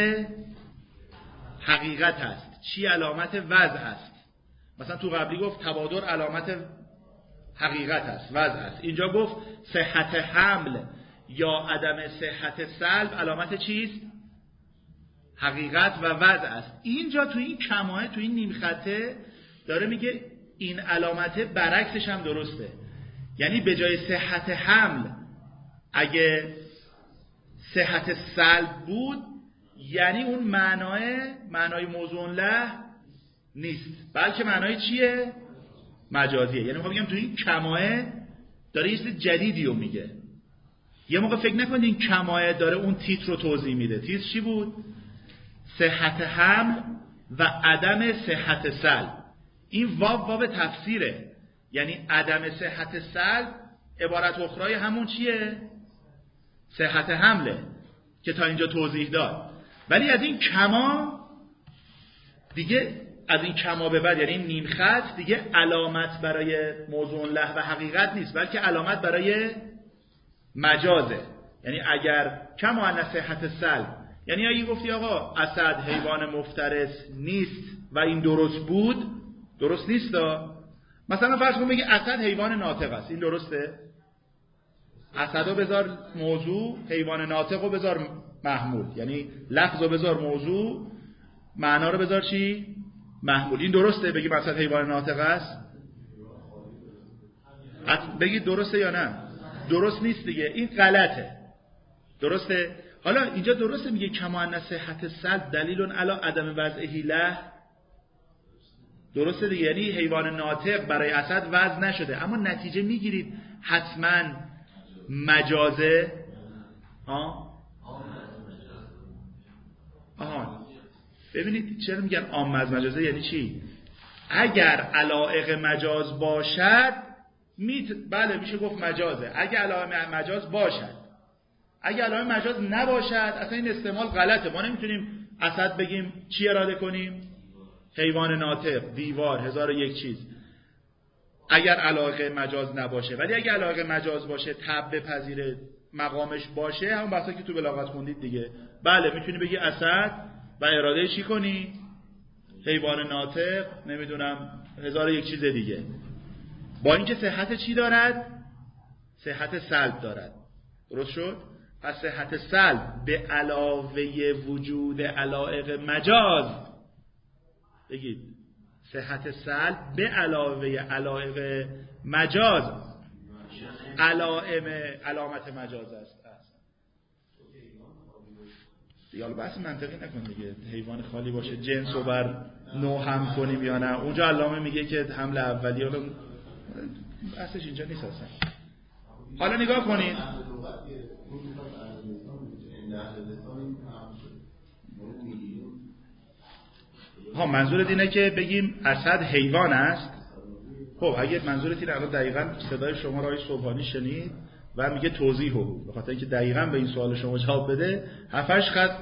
حقیقت هست، چی علامت وضع هست. مثلا تو قبلی گفت تبادر علامت حقیقت هست، وضع هست. اینجا گفت صحت حمل یا عدم صحت سلب علامت چیست؟ حقیقت و وضع است. اینجا تو این کماه، تو این نیم خطه داره میگه این علامت برعکسش هم درسته. یعنی به جای صحت حمل اگه صحت سلب بود، یعنی اون معنای موضوع له نیست، بلکه معنای چیه؟ مجازیه. یعنی میخوام بگم تو این کماه داره یه چیز جدیدی رو میگه. یه موقع فکر نکنید این کماه داره اون تیتر رو توضیح میده. تیتر چی بود؟ صحت حمل و عدم صحت سلب. این واو تفسیره، یعنی عدم صحت سلب عبارت اخرای همون چیه؟ صحت حمله که تا اینجا توضیح داد. ولی از این کما دیگه، از این کما به بعد، یعنی این نیم خط دیگه علامت برای موضوع له و حقیقت نیست، بلکه علامت برای مجازه. یعنی اگر کما ان صحت سلب، یعنی اگه گفتی آقا اسد حیوان مفترس نیست و این درست بود، درست نیست. مثلا فرض کن بگی اسد حیوان ناطق است، این درسته؟ اسدو بذار موضوع، حیوان ناطقو بذار محمول، یعنی لفظو بذار موضوع، معنا رو بذار چی؟ محمول. این درسته بگیم اسد حیوان ناطق است؟ بگید درسته یا نه؟ درست نیست دیگه، این غلطه. درسته؟ حالا اینجا درسته میگه کما ان صحت سلب دلیل علی عدم وضعه له. درسته دیگه، یعنی حیوان ناطق برای اسد وضع نشده، اما نتیجه میگیرید حتما مجازه. ببینید چرا میگن عام از مجازه، یعنی چی؟ اگر علایق مجاز باشد بله میشه گفت مجازه، اگر علایق مجاز باشد. اگر علایق مجاز نباشد اصلا این استعمال غلطه. ما نمیتونیم اسد بگیم چی اراده کنیم؟ حیوان ناطق، دیوار، 1001 چیز. اگر علایق مجاز نباشه. ولی اگر علایق مجاز باشه، تبع پذیر مقامش باشه، همون بحثا که تو بلاغت خوندید دیگه، بله میتونی بگی اسد و اراده چی کنی؟ حیوان ناطق، نمیدونم 1001 چیز دیگه. با اینکه صحت چی دارد؟ صحت سلب دارد. درست شد؟ پس صحت سلب به علاوه وجود علایق مجاز، بگید صحت سلب به علاوه علایق مجاز علامت مجاز است. دیگه حالا بحث منطقی نکن دیگه، حیوان خالی باشه جنس رو بر نوع هم کنیم یا نه. اونجا علامه میگه که حمل اولی، حالا بحثش اینجا نیست اصلا. حالا نگاه کنید، منظورت اینه که بگیم اسد حیوان است. خب اگه منظورت اینه، الان دقیقاً صدای شما را آقای صبحانی شنید و میگه توضیح رو، به خاطر اینکه دقیقاً به این سوال شما جواب بده 7-8 خط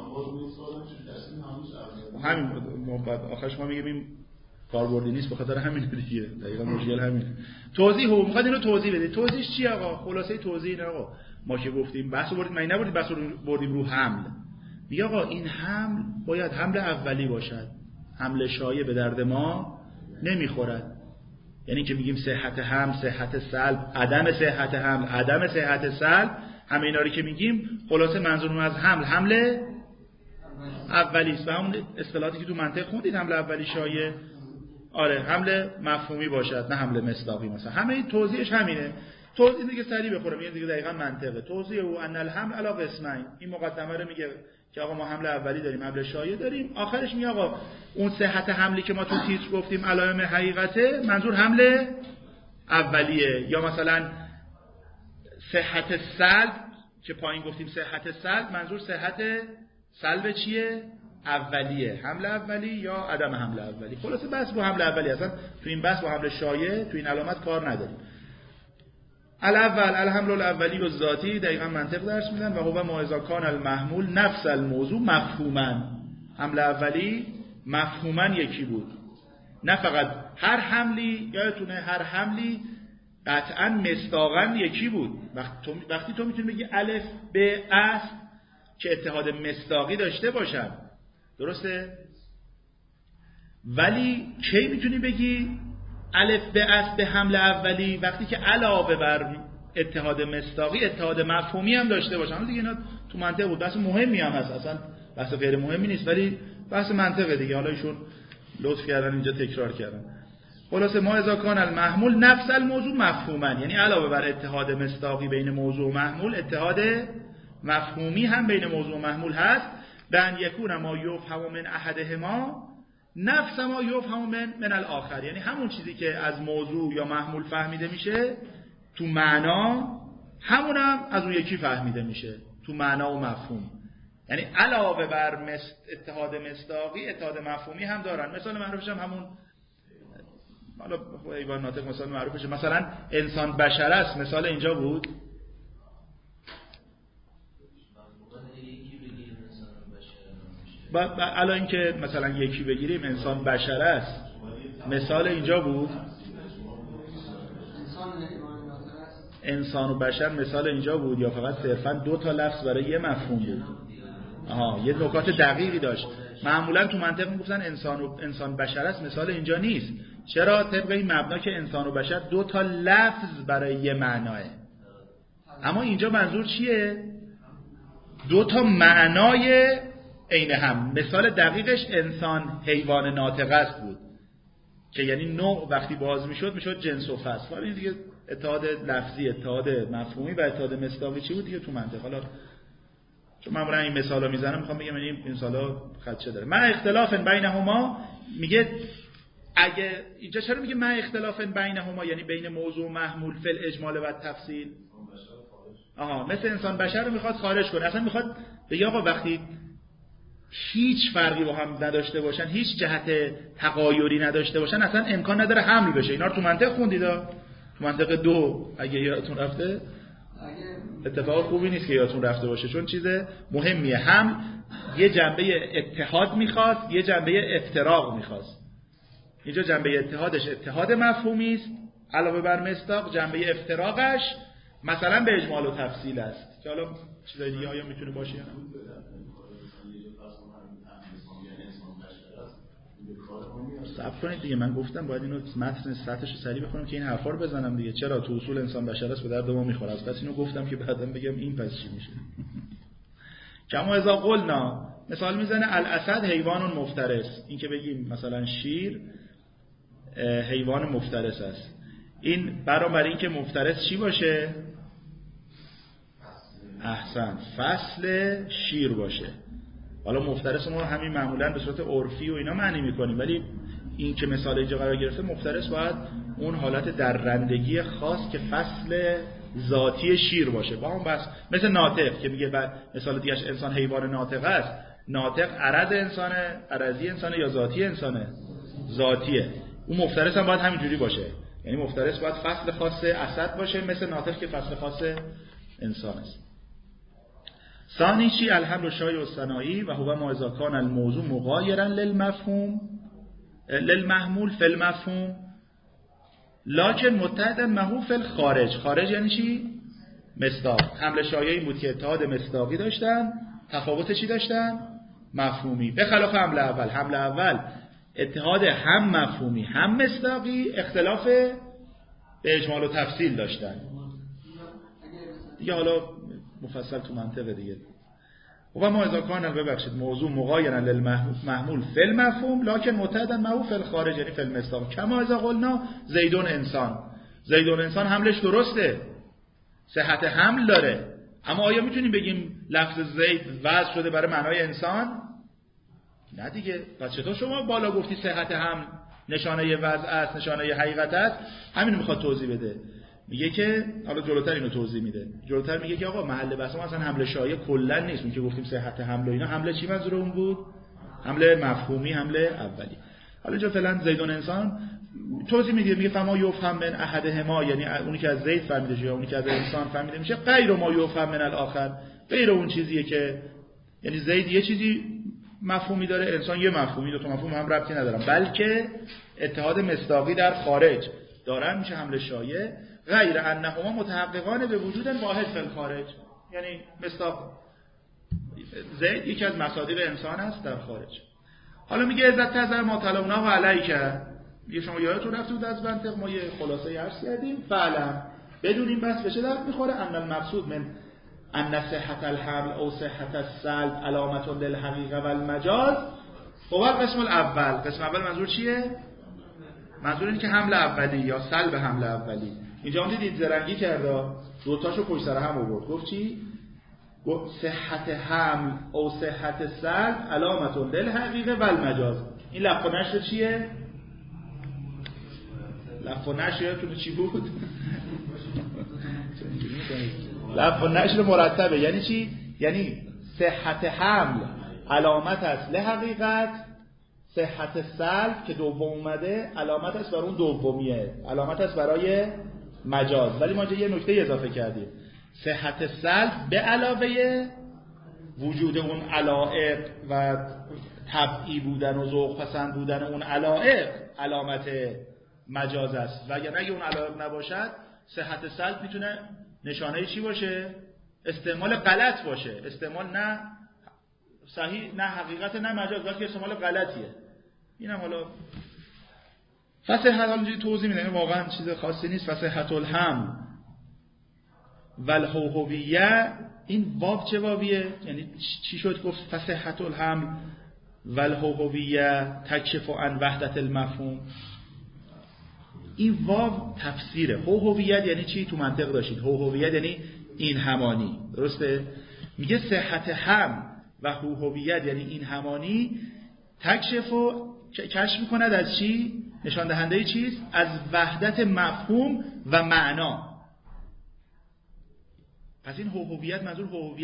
همین آخرش ما میگیم این کاربردی نیست، به خاطر همین دیگه، دقیقاً مشکل همینه. توضیح رو میخواد اینو توضیح بده. توضیحش چیه آقا؟ خلاصه توضیح اینه آقا، ما که گفتیم بحث رو بردیم، من نبردیم بحث رو بردیم رو حمل. میگه آقا این حمل باید حمل اولی باشد، حمل شایع به درد ما نمیخورد. یعنی که میگیم صحت حمل، صحت سلب، عدم صحت حمل، عدم صحت سلب، همه اینا رو که میگیم خلاصه منظورمون از حمل اولی است. و همون اصطلاحاتی که تو منطق خوندید، حمل اولی شایع، آره حمل مفهومی باشد نه حمل مصداقی. مثلا همه این توضیحش همینه. توضیح دیگه سریع بخورم، یه دیگه دقیقاً منطقه. توضیح او ان الحمل علی قسمین، این مقدمه رو میگه که آقا ما حمل اولی داریم، حمل شایع داریم. آخرش میگه آقا اون صحت حملی که ما تو تیتر گفتیم علائم حقیقته، منظور حمل اولیه. یا مثلا صحت سلب که پایین گفتیم صحت سلب، منظور صحت سلب چیه؟ اولیه، حمل اولی یا عدم حمل اولی. خلاصه بحث با حمل اولی، اصلا تو این بحث با حمل شایع تو این علامت کار نداریم. الاول الحمل الاولی و ذاتی دقیقاً منطق درس میدن و هو ما اذا کان المحمول نفس الموضوع مفهوما. حمل اولی مفهوما یکی بود. نه فقط هر حملی، یادتونه هر حملی قطعا مصداقا یکی بود. وقتی تو میتونی بگی الف به است که اتحاد مصداقی داشته باشن، درسته؟ ولی کی میتونی بگی الف به است به حمل اولی؟ وقتی که علاوه بر اتحاد مصداقی اتحاد مفهومی هم داشته باشن. دیگه اینا تو منطق بود، بحث مهمی هم هست، اصلا بحث غیر مهمی نیست، ولی بحث منطقه دیگه. حالا ایشون لطف کردن اینجا تکرار کردن. خلاصه ما اذا کان المحمول نفس الموضوع مفهوما، یعنی علاوه بر اتحاد مصداقی بین موضوع و محمول، اتحاد مفهومی هم بین موضوع و محمول هست. بان یکون ما یفهم من احدهما نفس ما یفهم من الاخر، یعنی همون چیزی که از موضوع یا محمول فهمیده میشه تو معنا، همونم از اون یکی فهمیده میشه تو معنا و مفهوم. یعنی علاوه بر اتحاد مصداقی اتحاد مفهومی هم دارن. مثال معروفش هم همون، حالا ایوان ناطق مثال معروفشه، مثلا انسان بشر است، مثال اینجا بود. الان اینکه مثلا یکی بگیریم انسان بشر است، مثال اینجا بود. انسان و بشر مثال اینجا بود، یا فقط صرفا دو تا لفظ برای یه مفهوم بود؟ یه نکات دقیقی داشت. معمولا تو منطق میگفتن انسان بشر است، مثال اینجا نیست. چرا؟ طبق این مبنا که انسان و بشر دو تا لفظ برای یه معناه. اما اینجا منظور چیه؟ دو تا معنای عین هم. مثال دقیقش انسان حیوان ناطق است بود که یعنی نوع وقتی باز میشد جنس و فصل. ولی دیگه اتحاد لفظی، اتحاد مفهومی و اتحاد مصداقی چی بود دیگه تو منطق. حالا چون معمولا این مثالا میزنم میخوام بگم این مثالا خدشه داره. من اختلاف بینهما میگه، اگه اینجا چرا میگه من اختلاف بینهما، یعنی بین موضوع و محمول فی الاجمال و تفصیل. مثل انسان بشر رو میخواد خارج کنه. اصلا میخواد بگه آقا وقتی هیچ فرقی با هم نداشته باشن، هیچ جهت تغایری نداشته باشن، اصلا امکان نداره حمل بشه. اینا رو تو منطق خوندید، تو منطق 2 اگه یادتون رفته. اتفاق خوبی نیست که یادتون رفته باشه، چون چیز مهمیه. حمل یه جنبه اتحاد میخواست، یه جنبه افتراق میخواست. اینجا جنبه اتحادش اتحاد مفهومی است علاوه بر مصداق، جنبه افتراقش مثلا به اجمال و تفصیل است که حالا چیزای دیگه آیا میتونه باشه یا نه. صبر کنید دیگه، من گفتم باید اینو متن سطحش رو سریع بکنم که این حرفا رو بزنم دیگه. چرا؟ تو اصول انسان بشر است، به درد ما میخوره. پس اینو گفتم که بعداً بگم این پس چی میشه. کما اذا قلنا، مثال میزنه الاسد حیوان مفترس. این که بگیم مثلا شیر حیوان مفترس است، این برابر این که مفترس چی باشه؟ احسن، فصل شیر باشه. حالا مفترس ما همین معمولا به صورت عرفی و اینا معنی میکنیم، ولی این که مثال اینجا قرار گرفته مفترس باید اون حالت درندگی خاص که فصل ذاتی شیر باشه. با اون بس مثل ناطق که میگه بعد مثال دیگه‌اش انسان حیوان ناطق است. ناطق عرض انسانه، عرضی انسانه یا ذاتی انسانه؟ ذاتیه. اون مفترس هم باید همین جوری باشه، یعنی مفترس باید فصل خاص اسد باشه، مثل ناطق که فصل خاص انسان است. ثانی چی؟ الحمل شایع الثنایی و هو ما اذا کان الموضوع مغایرا للمفهوم للمحمول فی المفهوم لکن متحدا معه فی الخارج. خارج یعنی چی؟ مصداق. حمل شایع این بود که اتحاد مصداقی داشتن، تفاوت چی داشتن؟ مفهومی. به خلاف حمل اول. حمل اول اتحاد هم مفهومی هم مصداقی، اختلاف به اجمال و تفصیل داشتن. دیگه حالا مفصل تو منطقه دیگه. و ما اذا کان ببخشید موضوع مغایرا للمحمول فی المفهوم لکن متحدا معه فی الخارج، یعنی فی المصداق. کما اذا قلنا زیدون انسان. زیدون انسان حملش درسته، صحت حمل داره، اما آیا میتونیم بگیم لفظ زید وضع شده برای معنای انسان؟ نه دیگه. پس چطور شما بالا گفتی صحت حمل نشانه وضع است، نشانه حقیقت است؟ همین رو میخواد توضیح بده. میگه که حالا جلوتر اینو توضیح میده. جلوتر میگه که آقا محل بحث ما اصلا حمل شایع کلا نیست. اون که گفتیم صحت حمل و اینا، حمله چی منظور اون بود؟ حمله مفهومی، حمله اولی. حالا اینجا فعلا زیدون انسان توضیح میده، میگه فما یفهم من احدهما، یعنی اونی که از زید فهمیده میشه، اونی که از انسان فهمیده میشه، غیر ما یفهم من الاخر، غیر اون چیزیه که یعنی زید یه چیزی مفهومی داره، انسان یه مفهومی، دو تا مفهوم هم ربطی ندارن، بلکه اتحاد مصداقی در خارج دارن، میشه حمل شایع. غیر انهما متحققان به وجود واحد فی الخارج، یعنی مصداق زید یکی از مصادیق انسان است در خارج. حالا میگه عزت تذر ما طلبناه علیک، میگه شما یادتون رفته بود از منطق ما یه خلاصه عرض کردیم، فعلا بدونیم بس به چه درد میخوره. ان المقصود من ان صحت الحمل او صحت السلب علامت للحقیقه و المجاز هو القسم الاول. قسم اول منظور چیه؟ منظور اینه که حمل اولی یا سلب حمل اولی. اینجا هم دیدید زرنگی کرده، دو تاشو پشت سر هم آورد. گفت چی؟ گفت صحت حمل او صحت سلب علامت للحقیقه و المجاز. این لفظ و نشر چیه؟ لفظ و نشر یادتونه چی بود؟ لفظ و نشر مرتبه. یعنی چی؟ یعنی صحت حمل علامت است لحقیقت، صحت سلب که دوم اومده علامت است برای اون دومیه، علامت است برای مجاز. ولی ما اینجا یه نکته اضافه کردیم، صحت سلب به علاوه وجود اون علائق و طبعی بودن و ذوق پسند بودن اون علائق علامت مجاز است. و اگر اون علائق نباشد صحت سلب میتونه نشانه چی باشه؟ استعمال غلط باشه، استعمال نه صحیح، نه حقیقت، نه مجاز، بلکه استعمال غلطیه. اینم حالا فصحت حالا توضیح میدم، واقعا چیز خاصی نیست. فصحت الحمل والهوهویه، این واو چه واویه؟ یعنی چی شد گفت فصحت الحمل والهوهویه تکشف عن وحدت المفهوم؟ این واو تفسیره. هوهویت یعنی چی؟ تو منطق داشتید هوهویت یعنی این همانی، درسته؟ میگه صحت حمل و هوهویت یعنی این همانی تکشف و کشف میکند از چی؟ نشان دهنده چیست؟ از وحدت مفهوم و معنا. پس این هوهویت منظور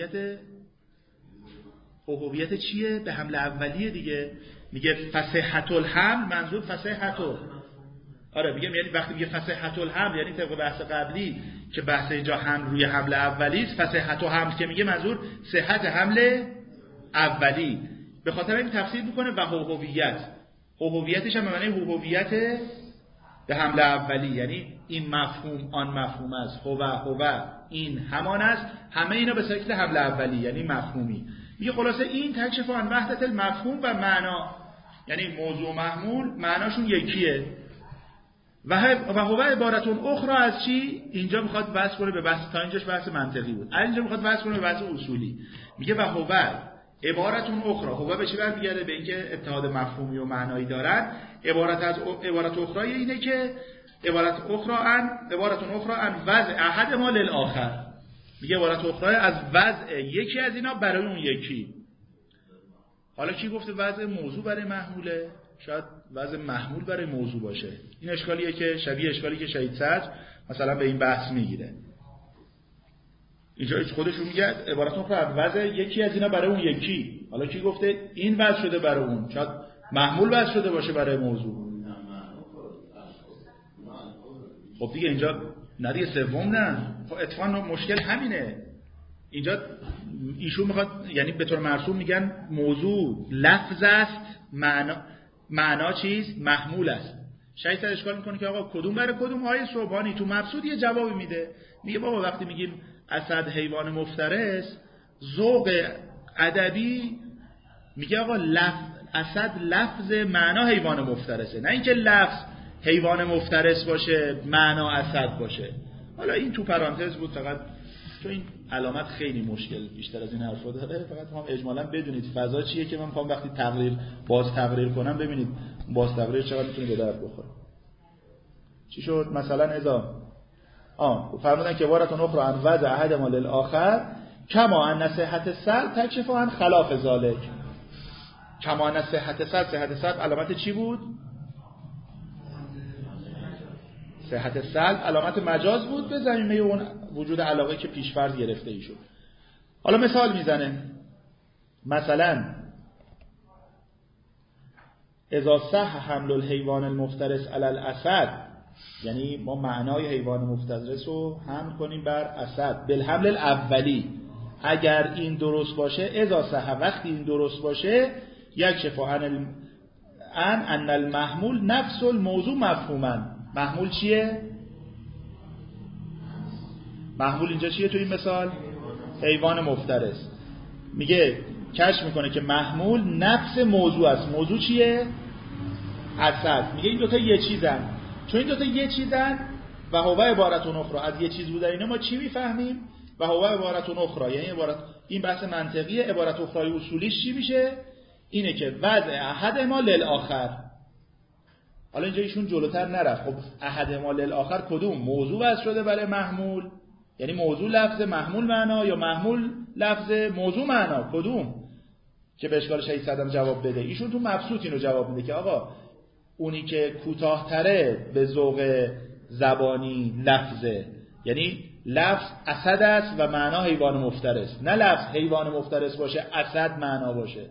هوهویت چیه؟ به حمل اولیه دیگه. میگه فصحت الحمل منظور فصحت، آره میگم یعنی وقتی میگه فصحت الحمل یعنی طبق بحث قبلی که بحث اینجا حمل روی حمل اولی است، فصحت حمل که میگه منظور صحت حمل اولی. به خاطر این تفسیر میکنه و هوهویتش هم به معنی هوهویت به حمل اولی، یعنی این مفهوم آن مفهوم است، هو این همان است، همه اینا به شکل حمل اولی یعنی مفهومی. میگه خلاصه این تکشف عن وحدت المفهوم و معنا، یعنی موضوع و محمول معناشون یکیه. و هو عبارتون اخرى از چی؟ اینجا میخواد بحث کنه به بحث، تا اینجاش بحث منطقی بود، اینجا میخواد بحث کنه به بحث اصولی. میگه و هو عبارتون اخرى، هو به چی برمیگرده؟ به اینکه اتحاد مفهومی و معنایی دارن. عبارت اخرى اینه که عبارتون اخرى عن وضع احد ما للآخر. میگه عبارت اخرى از وضع یکی از اینا برای اون یکی. حالا کی گفته وضع موضوع برای محموله؟ شاید وضع محمول برای موضوع باشه. این اشکالیه که شبیه اشکالی که شهید صدر مثلا به این بحث میگیره. اینجا خودشون میگه عبارتون خود وضع یکی از اینا برای اون یکی. حالا کی گفته این وضع شده برای اون؟ شاید محمول وضع شده باشه برای موضوع. خب دیگه اینجا نه دیگه سوم نه. خب اتفاقا مشکل همینه. اینجا ایشون میخواد یعنی به طور مرسوم میگن موضوع لفظ است، معنا چیز محمول است. شاید اشکال میکنه که آقا کدوم برای کدوم؟ آیه صبحانی تو مبسوط یه جوابی میده. میگه بابا وقتی میگیم اسد حیوان مفترس، ذوق ادبی میگه آقا اسد لفظ معنا حیوان مفترسه، نه اینکه لفظ حیوان مفترس باشه معنا اسد باشه. حالا این تو پرانتز بود، فقط چون این علامت خیلی مشکل بیشتر از این حرفا داره. فقط هم اجمالاً بدونید فضا چیه که من میخوام وقتی باز تقریر کنم ببینید باز تقریر چقدر میتونه به درد بخوره. چی شد؟ مثلا اذا فرمودن که عبارتون اخرى عن وضع احد ما للآخر کما ان صحت السلب تکشف عن خلاف ذلك. کما ان صحت السلب علامت چی بود؟ صحت السلب علامت مجاز بود به زمینه اون وجود علاقه که پیش‌فرض گرفته ای شد. حالا مثال میزنه، مثلا اذا صح حمل الحیوان المفترس علی الاسد، یعنی ما معنای حیوان مفترس رو حمل کنیم بر اسد بالحمل الاولی. اگر این درست باشه، اذا صح وقتی این درست باشه، یکشف ان المحمول نفس الموضوع مفهوما. محمول چیه؟ محمول اینجا چیه تو این مثال؟ حیوان مفترس. میگه کشف میکنه که محمول نفس موضوع است. موضوع چیه؟ اسد. میگه این دوتا یه چیزن. چون این دوتا یه چیزن و هو عبارتون اخرى، از یه چیز بودن اینا ما چی میفهمیم؟ و هو عبارتون اخرى، یعنی عبارت، این بحث منطقیه. عبارت اخرى اصولیش چی میشه؟ اینه که وضع احد ما للآخر. حالا اینجا ایشون جلوتر نرفت. خب احد ما للآخر کدوم؟ موضوع وضع شده برای محمول، یعنی موضوع لفظ محمول معنا یا محمول لفظ موضوع معنا، کدوم؟ که به اشکال 600 هم جواب بده. ایشون تو مبسوط اینو جواب میده که آقا اونی که کوتاه‌تره به ذوق زبانی لفظه، یعنی لفظ اسد است و معنا حیوان مفترس، نه لفظ حیوان مفترس باشه اسد معنا باشه.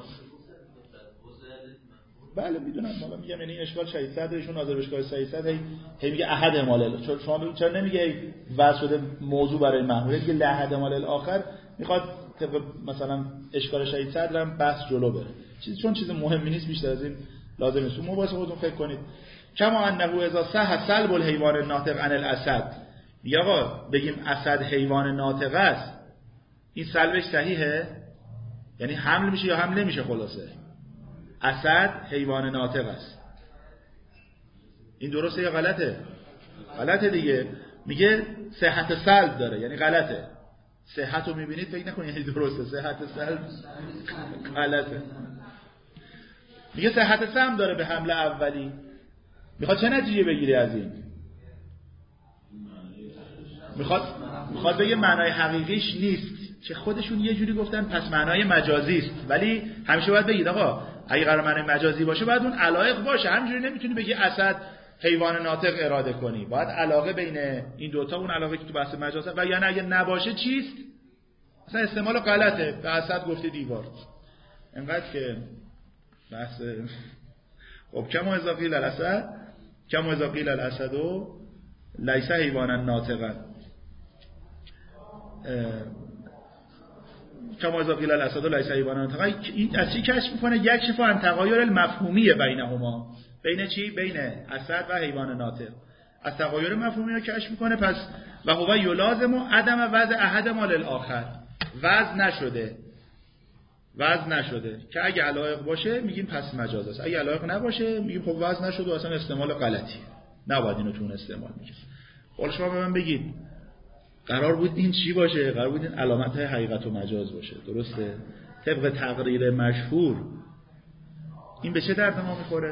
بله میدونم، حالا میگم یعنی اشکال 600 ایشون ناظر به اشکال 300 هی میگه احد مال، چون شما چرا نمیگه وضع شده موضوع برای محمول، میگه لحد مال الاخر، میخواد طبق مثلا اشکال 600 هم بحث جلو بره. چون چیز مهمی نیست، بیشتر از این لازم نیست. واسه خودتون فکر کنید. کما انه اذا صح سلب الحیوان الناطق عن الاسد، یا آقا بگیم اسد حیوان ناطق است، این سلبش صحیحه؟ یعنی حمل میشه یا حمل نمیشه؟ خلاصه اسد حیوان ناطق است. این درسته یا غلطه؟ غلطه دیگه. میگه صحت سلب داره، یعنی غلطه. صحت رو میبینید فکر نکنید یعنی درسته. صحت سلب غلطه. میگه صحت سلب داره به حمله اولی. میخواد چه نتیجه بگیری از این؟ میخواد بگه معنای حقیقیش نیست، که خودشون یه جوری گفتن پس معنای مجازی است. ولی همیشه باید بگید آقا اگه قرار معنای مجازی باشه باید اون علایق باشه. همینجوری نمیتونی بگی اسد حیوان ناطق اراده کنی، باید علاقه بین این دوتا، اون علاقه که تو بحث مجاز هست، و یعنی اگه نباشه چیست؟ مثلا استعمال غلطه. به اسد گفته دیوار. انقدر که بحث. خب کما اذا قیل الاسد، کما اذا قیل الاسد لیس حیوانا ناطقا، کما اذا قیل الاسد لیس حیوانا ناطقا. این از چی کشف میکنه؟ یکشف عن تغایر المفهومی بینهما. بین چی؟ بین اسد و حیوان ناطق. از تغایر مفهومی رو کشف میکنه. پس و هو یلازم عدم وضع احد ما للآخر، وضع نشده که اگه علایق باشه میگیم پس مجاز است، اگه علایق نباشه میگیم خب وضع نشده و اصلا استعمال غلطی، نباید اینو تو اون استعمال میگیم. حالا شما به من بگید قرار بود این چی باشه؟ قرار بود این علامت های حقیقت و مجاز باشه، درسته؟ طبق تقریر مشهور این به چه درد ما میخوره؟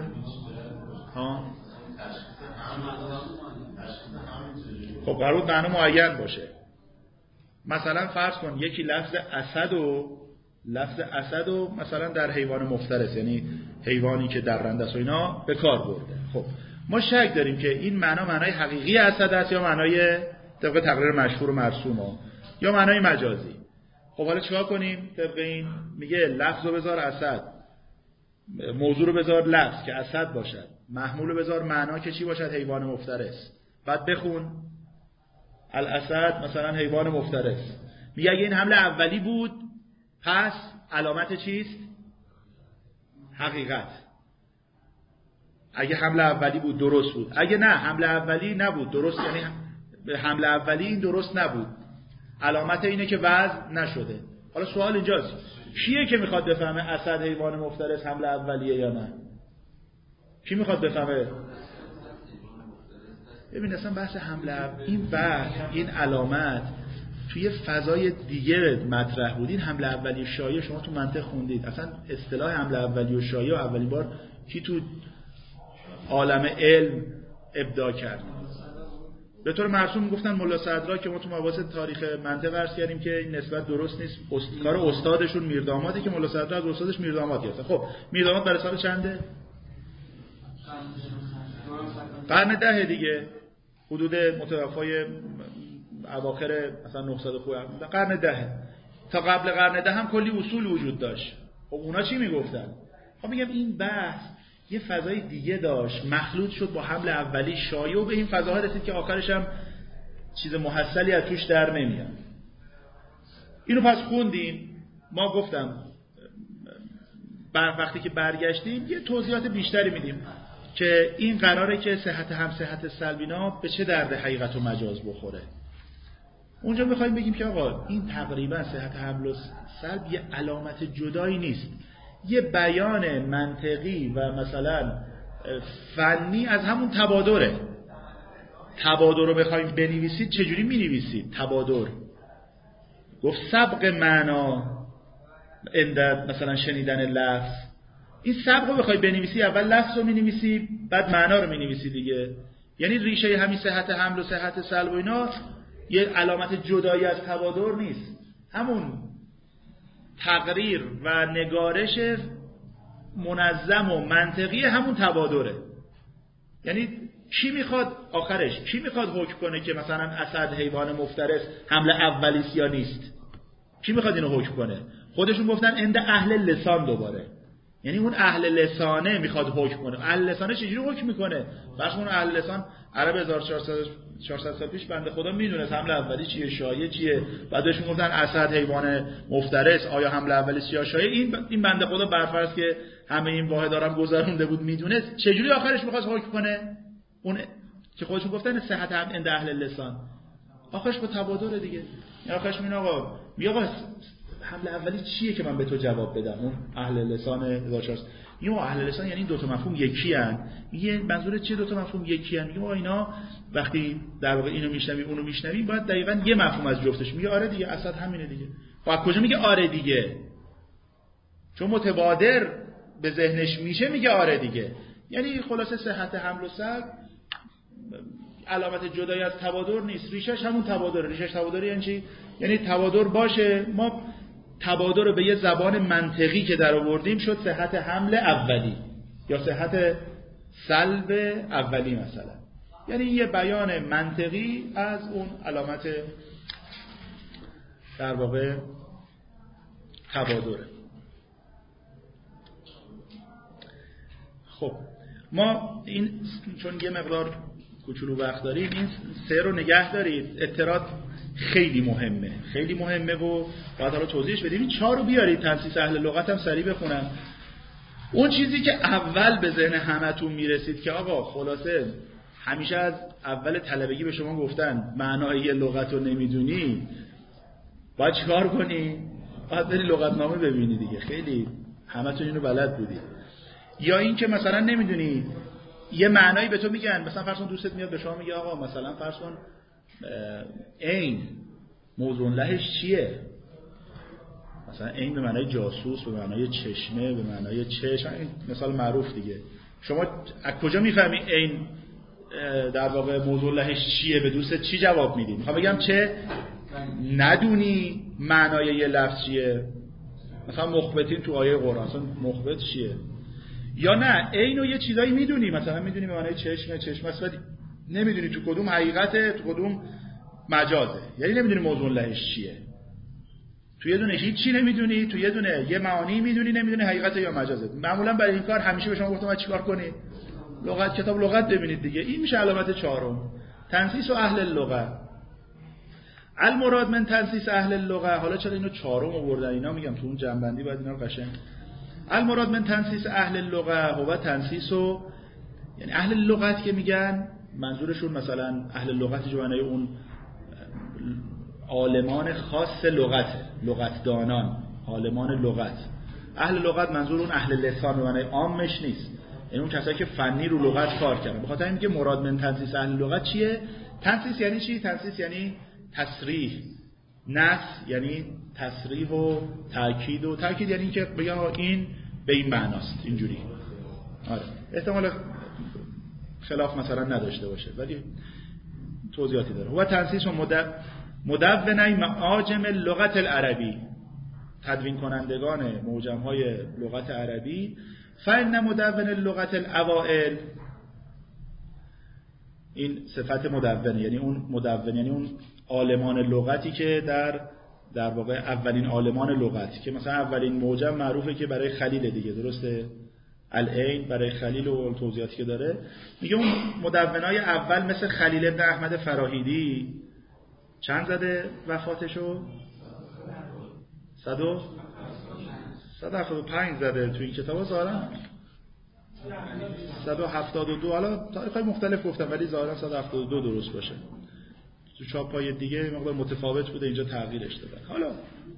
خب قرار بود معنی معین باشه. مثلا فرض کن یکی لفظ اسد و مثلا در حیوان مفترس، یعنی حیوانی که در رنده است و اینا به کار برده. خب ما شک داریم که این معنای حقیقی اسد است یا معنای طبق تقریر مشهور و مرسوم یا معنای مجازی. خب حالا چیکار کنیم؟ طبق این میگه لفظ رو بذار اسد، موضوع رو بذار لفظ که اسد باشد، محمول رو بذار معنا که چی باشد؟ حیوان مفترس. بعد بخون الاسد مثلا حیوان مفترس. میگه اگه این حمله اولی بود پس علامت چیست؟ حقیقت. اگه حمله اولی بود درست بود، اگه نه حمله اولی نبود درست، یعنی حمله اولی این درست نبود، علامت اینه که وضع نشده. حالا سوال اینجاست کیه که میخواد بفهمه اسد حیوان مفترس حمله اولیه یا نه؟ کی میخواد بفهمه؟ ببین اصلا بحث حمله این بحث این علامت توی فضای دیگه مطرح بود. این حمله اولیه شایع شما تو منطق خوندید، اصلا اصطلاح حمله اولیه شایع اولین بار کی تو عالم علم ابداع کرد؟ به طور مرسوم گفتن ملا صدرا که ما تو مباحث تاریخ منطق عرض کردیم که این نسبت درست نیست. کار استادشون میردامادی که ملا صدرا از استادش میرداماد گرفته. خب میرداماد برای سال چنده؟ قرن 10 دیگه، حدود متوفای اواخر مثلا 900 خوب قرن 10. تا قبل قرن 10 هم کلی اصول وجود داشت. خب اونا چی میگفتن؟ خب میگم این بحث یه فضای دیگه داشت، مخلوط شد با حمل اولی شایع و به این فضاها رسید که آخرش هم چیز محصلی از توش در نمیاد. اینو پس خوندیم. ما گفتم وقتی که برگشتیم یه توضیحات بیشتری میدیم که این قراره که صحت هم صحت سلبینا به چه درد حقیقت و مجاز بخوره. اونجا میخوایم بگیم که آقا این تقریبا صحت حمل و سلب یه علامت جدایی نیست، یه بیان منطقی و مثلا فنی از همون تبادره. تبادر رو بخوایم بنویسید چجوری مینویسید؟ تبادر گفت سبق معنا اندر مثلا شنیدن لفظ. این سبق رو بخوای بنویسی اول لفظ رو مینویسی بعد معنا رو مینویسی دیگه. یعنی ریشه همین صحت حمل و صحت سلب و اینا یه علامت جدایی از تبادر نیست، همون تقریر و نگارش منظم و منطقی همون تبادره. یعنی کی میخواد آخرش کی میخواد حکم کنه که مثلا اسد حیوان مفترس حمله اولی است یا نیست؟ کی میخواد اینو حکم کنه؟ خودشون گفتن عند اهل لسان دوباره. یعنی اون اهل لسانه میخواد حکم کنه. اهل لسانه چجوری حکم میکنه؟ بخش اون اهل لسان عرب 1400 سال پیش بنده خدا میدونست حمله اولی چیه، شایعه چیه. بعدش میگفتن اسد حیوان مفترس، آیا حمله اولی است یا شایعه. این بنده خدا برفرض که همه این واحدارم گذرونده بود میدونست، چجوری آخرش میخواد حکم کنه؟ اون که خودشون گفتن صحت هم عند اهل لسان، آخرش با تبادر دیگه. یعنی آخرش میگن آقا حمله اولی چیه که من به تو جواب بدم؟ اون اهل لسان 1400 میگه اهل لسان یعنی دو تا مفهوم یکی ان. میگه منظور چیه دو تا مفهوم یکی ان؟ میگه اینا وقتی در واقع اینو میشنوی اونو میشنوی باید دقیقاً یه مفهوم از جفتش. میگه آره دیگه اسد همینه دیگه. خب کجا میگه آره دیگه؟ چون متبادر به ذهنش میشه میگه آره دیگه. یعنی خلاصه صحت حمل و سلب علامت جدایی از تبادر نیست، ریشش همون تبادره. ریشش تبادر یعنی چی؟ یعنی تبادر باشه، ما تبادر رو به یه زبان منطقی که در آوردیم شد صحت حمل اولی یا صحت سلب اولی مثلا. یعنی یه بیان منطقی از اون علامت در واقع تبادره. خب ما این چون یه مقدار کوچولو وقت داریم این سه رو نگه دارید. اطراد خیلی مهمه و باید حالا توضیحش بدیم. این 4 رو بیارید. تنسیس اهل لغت هم سریع بخونم. اون چیزی که اول به ذهن همتون میرسید که آقا خلاصه همیشه از اول طلبگی به شما گفتن معنای یه لغت رو نمیدونی باید چیکار کنی؟ باید بری لغتنامه ببینی دیگه. خیلی همتون اینو بلد بودید. یا این که مثلا نمیدونی یه معنایی به تو میگن، مثلا فرض کن دوستت میاد به شما میگه آقا مثلا فرض کن عین موضوع لهش چیه؟ مثلا عین به معنای جاسوس، به معنای چشمه، به معنای چشم. این مثال معروف دیگه. شما از کجا میفهمی عین در واقع موضوع لهش چیه؟ به دوستت چی جواب میدی؟ میخوام بگم چه ندونی معنای یه لفظ چیه؟ مثلا مخبتین تو آیه قرآن اصلا مخبت چیه؟ یا نه عینو یه چیزایی میدونی، مثلا میدونی به معنای چشم است، نمیدونی تو کدوم حقیقته تو کدوم مجازه. یعنی نمیدونی موضوع لهش چیه. تو یه دونه هیچ چی نمیدونی، تو یه دونه یه معانی میدونی نمیدونی حقیقته یا مجازه. معمولا برای این کار همیشه به شما گفتم چیکار کنید؟ لغت، کتاب لغت ببینید دیگه. این میشه علامت 4م. تنسیس و اهل اللغت. المراد من تنسیس اهل اللغت. حالا چرا اینو 4م آوردن اینا؟ میگم تو اون جنبندی باید اینا رو قشنگ. المراد من تنسیس اهل اللغت هو تنسیس و یعنی اهل اللغت که میگن منظورشون مثلا اهل اللغت جوانه اون عالمان خاص لغته، لغتدانان، عالمان لغت. اهل لغت منظور اون اهل لسان به معنای عامش نیست، یعنی اون کسایی که فنی رو لغت کار کردن. بخاطر اینکه مراد من تنسیس اهل لغت چیه؟ تنسیس یعنی چی؟ تنسیس یعنی تصریح، نص یعنی تصریح و تاکید، و تاکید یعنی که بگم این به این معناست اینجوری. آره احتمال خلاف مثلا نداشته باشه ولی توضیحاتی داره. و تنسیس و مدونای معاجم لغت العربی، تدوین کنندگان معجم‌های لغت عربی. فإن مدون لغت الاوائل، این صفت مدون یعنی اون مدون یعنی اون عالمان لغتی که در واقع اولین عالمان لغت که مثلا اولین معجم معروفه که برای خلیل دیگه، درسته؟ العین برای خلیل و توضیحاتی که داره. میگه اون مدونای اول مثل خلیل ابن احمد فراهیدی چند زده وفاتشو؟ 175 زده تو این کتابا ظاهرا 172 حالا تاریخ‌های مختلف گفتم ولی ظاهرا 172 درست باشه. تو چاپ‌های دیگه مقدار متفاوت بوده اینجا تغییرش دادن. حالا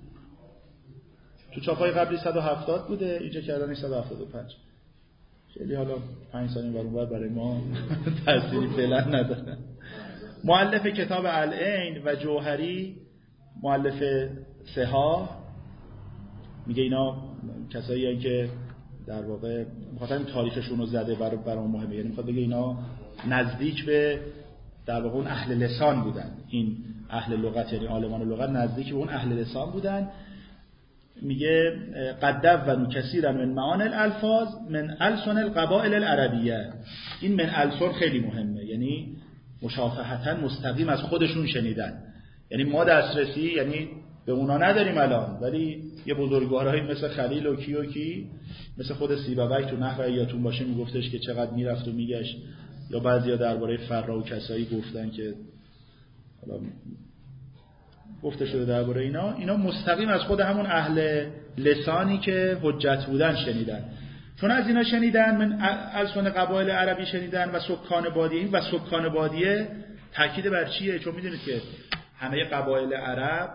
تو چاپ‌های قبلی 170 بوده اینجا کردن 175. خیلی حالا 5 ثانیه برونور برای ما تأثیری فعلا نداره. مؤلف کتاب العین و جوهری مؤلف سها میگه اینا کسایی هستن که در واقع بخاطر تاریخشون رو زده برای مهمه، یعنی میخواد بگه اینا نزدیک به در واقع اون اهل لسان بودن. این اهل لغت یعنی عالمان لغت نزدیک به اون اهل لسان بودن. میگه قد دونوا کثیرا من معانی الالفاظ من السن القبائل العربیه. این من السن خیلی مهمه، یعنی مشافهتا مستقیم از خودشون شنیدن. یعنی ما دسترسی یعنی به اونا نداریم الان، ولی یه بزرگوارایی مثل خلیل و کی مثل خود سیبوی تو نحو ایاتون باشه میگفتش که چقدر میرفت و میگشت، یا بعضیا درباره فرا و کسایی گفتن که حالا گفته شده درباره اینا مستقیم از خود همون اهل لسانی که حجت بودن شنیدن. چون از اینا شنیدن، من السن قبایل عربی شنیدن و سکان بادیه. این و سکان بادیه تاکید بر چیه؟ چون میدونید که همه قبایل عرب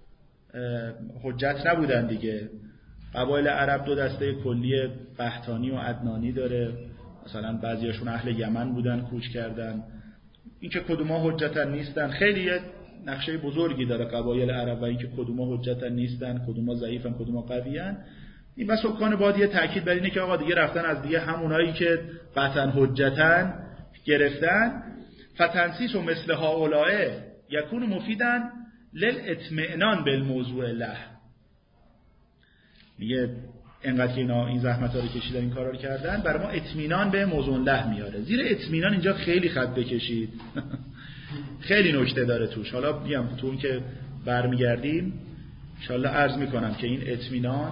حجت نبودن دیگه. قبایل عرب دو دسته کلی قحطانی و عدنانی داره. مثلا بعضیاشون اهل یمن بودن کوچ کردن. این که کدوما حجتن نیستن خیلی نقشه بزرگی داره قبایل عرب، و اینکه کدوما حجتن نیستن، کدوما ضعیفن، کدوما قویان. این و سکان بادیه تاکید بر اینه که آقا دیگه رفتن از دیگه همونایی که قطعا حجتن گرفتن. فتنسیس و مثل هؤلاء یکون مفیدن للاطمئنان بالموضوع له. میگه انقدر که اینا این زحمت‌ها رو کشیدن این کارا رو کردن برای ما اطمینان به موضوع له میاره. زیر اطمینان اینجا خیلی خط بکشید. خیلی نکته داره توش. حالا میگم تو اون که برمیگردیم ان شاءالله عرض میکنم که این اطمینان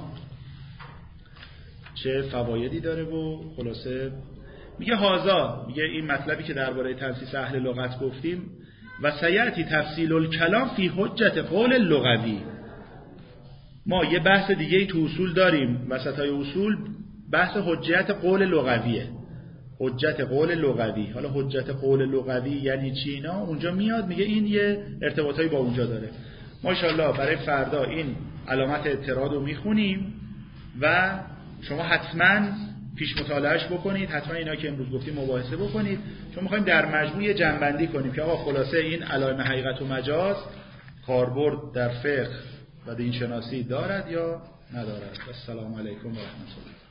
چه فوایدی داره و خلاصه میگه هازا، میگه این مطلبی که درباره تنسیس اهل لغت گفتیم و سیأتی تفصیل الکلام فی حجت قول اللغوی. ما یه بحث دیگه ای تو اصول داریم، وسطای اصول بحث حجت قول لغویه. حجت قول لغوی. حالا حجت قول لغوی یعنی چی اینا اونجا میاد، میگه این یه ارتباطایی با اونجا داره. ماشاءالله برای فردا این علامت اعتراض رو میخونیم و شما حتما پیش مطالعهش بکنید، حتما اینا که امروز گفتیم مباحثه بکنید، چون میخوایم در مجموع جنبندی کنیم که آقا خلاصه این علائم حقیقت و مجاز کاربرد در فقه و دین شناسی دارد یا ندارد. السلام علیکم و رحمت الله.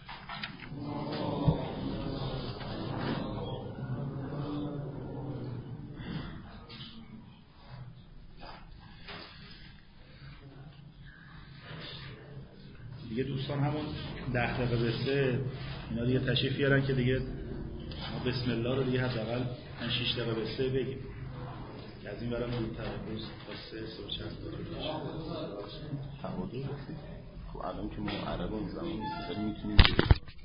دیگه دوستان همون 10 دقیقه بسته اینا دیگه تشریف بیارن که دیگه بسم الله رو دیگه حداقل 6 دقیقه بسته بگیم که از این برام دورتر روز تا 3 صبح چند دقیقه. خب الان که ما عربان زمان میتونیم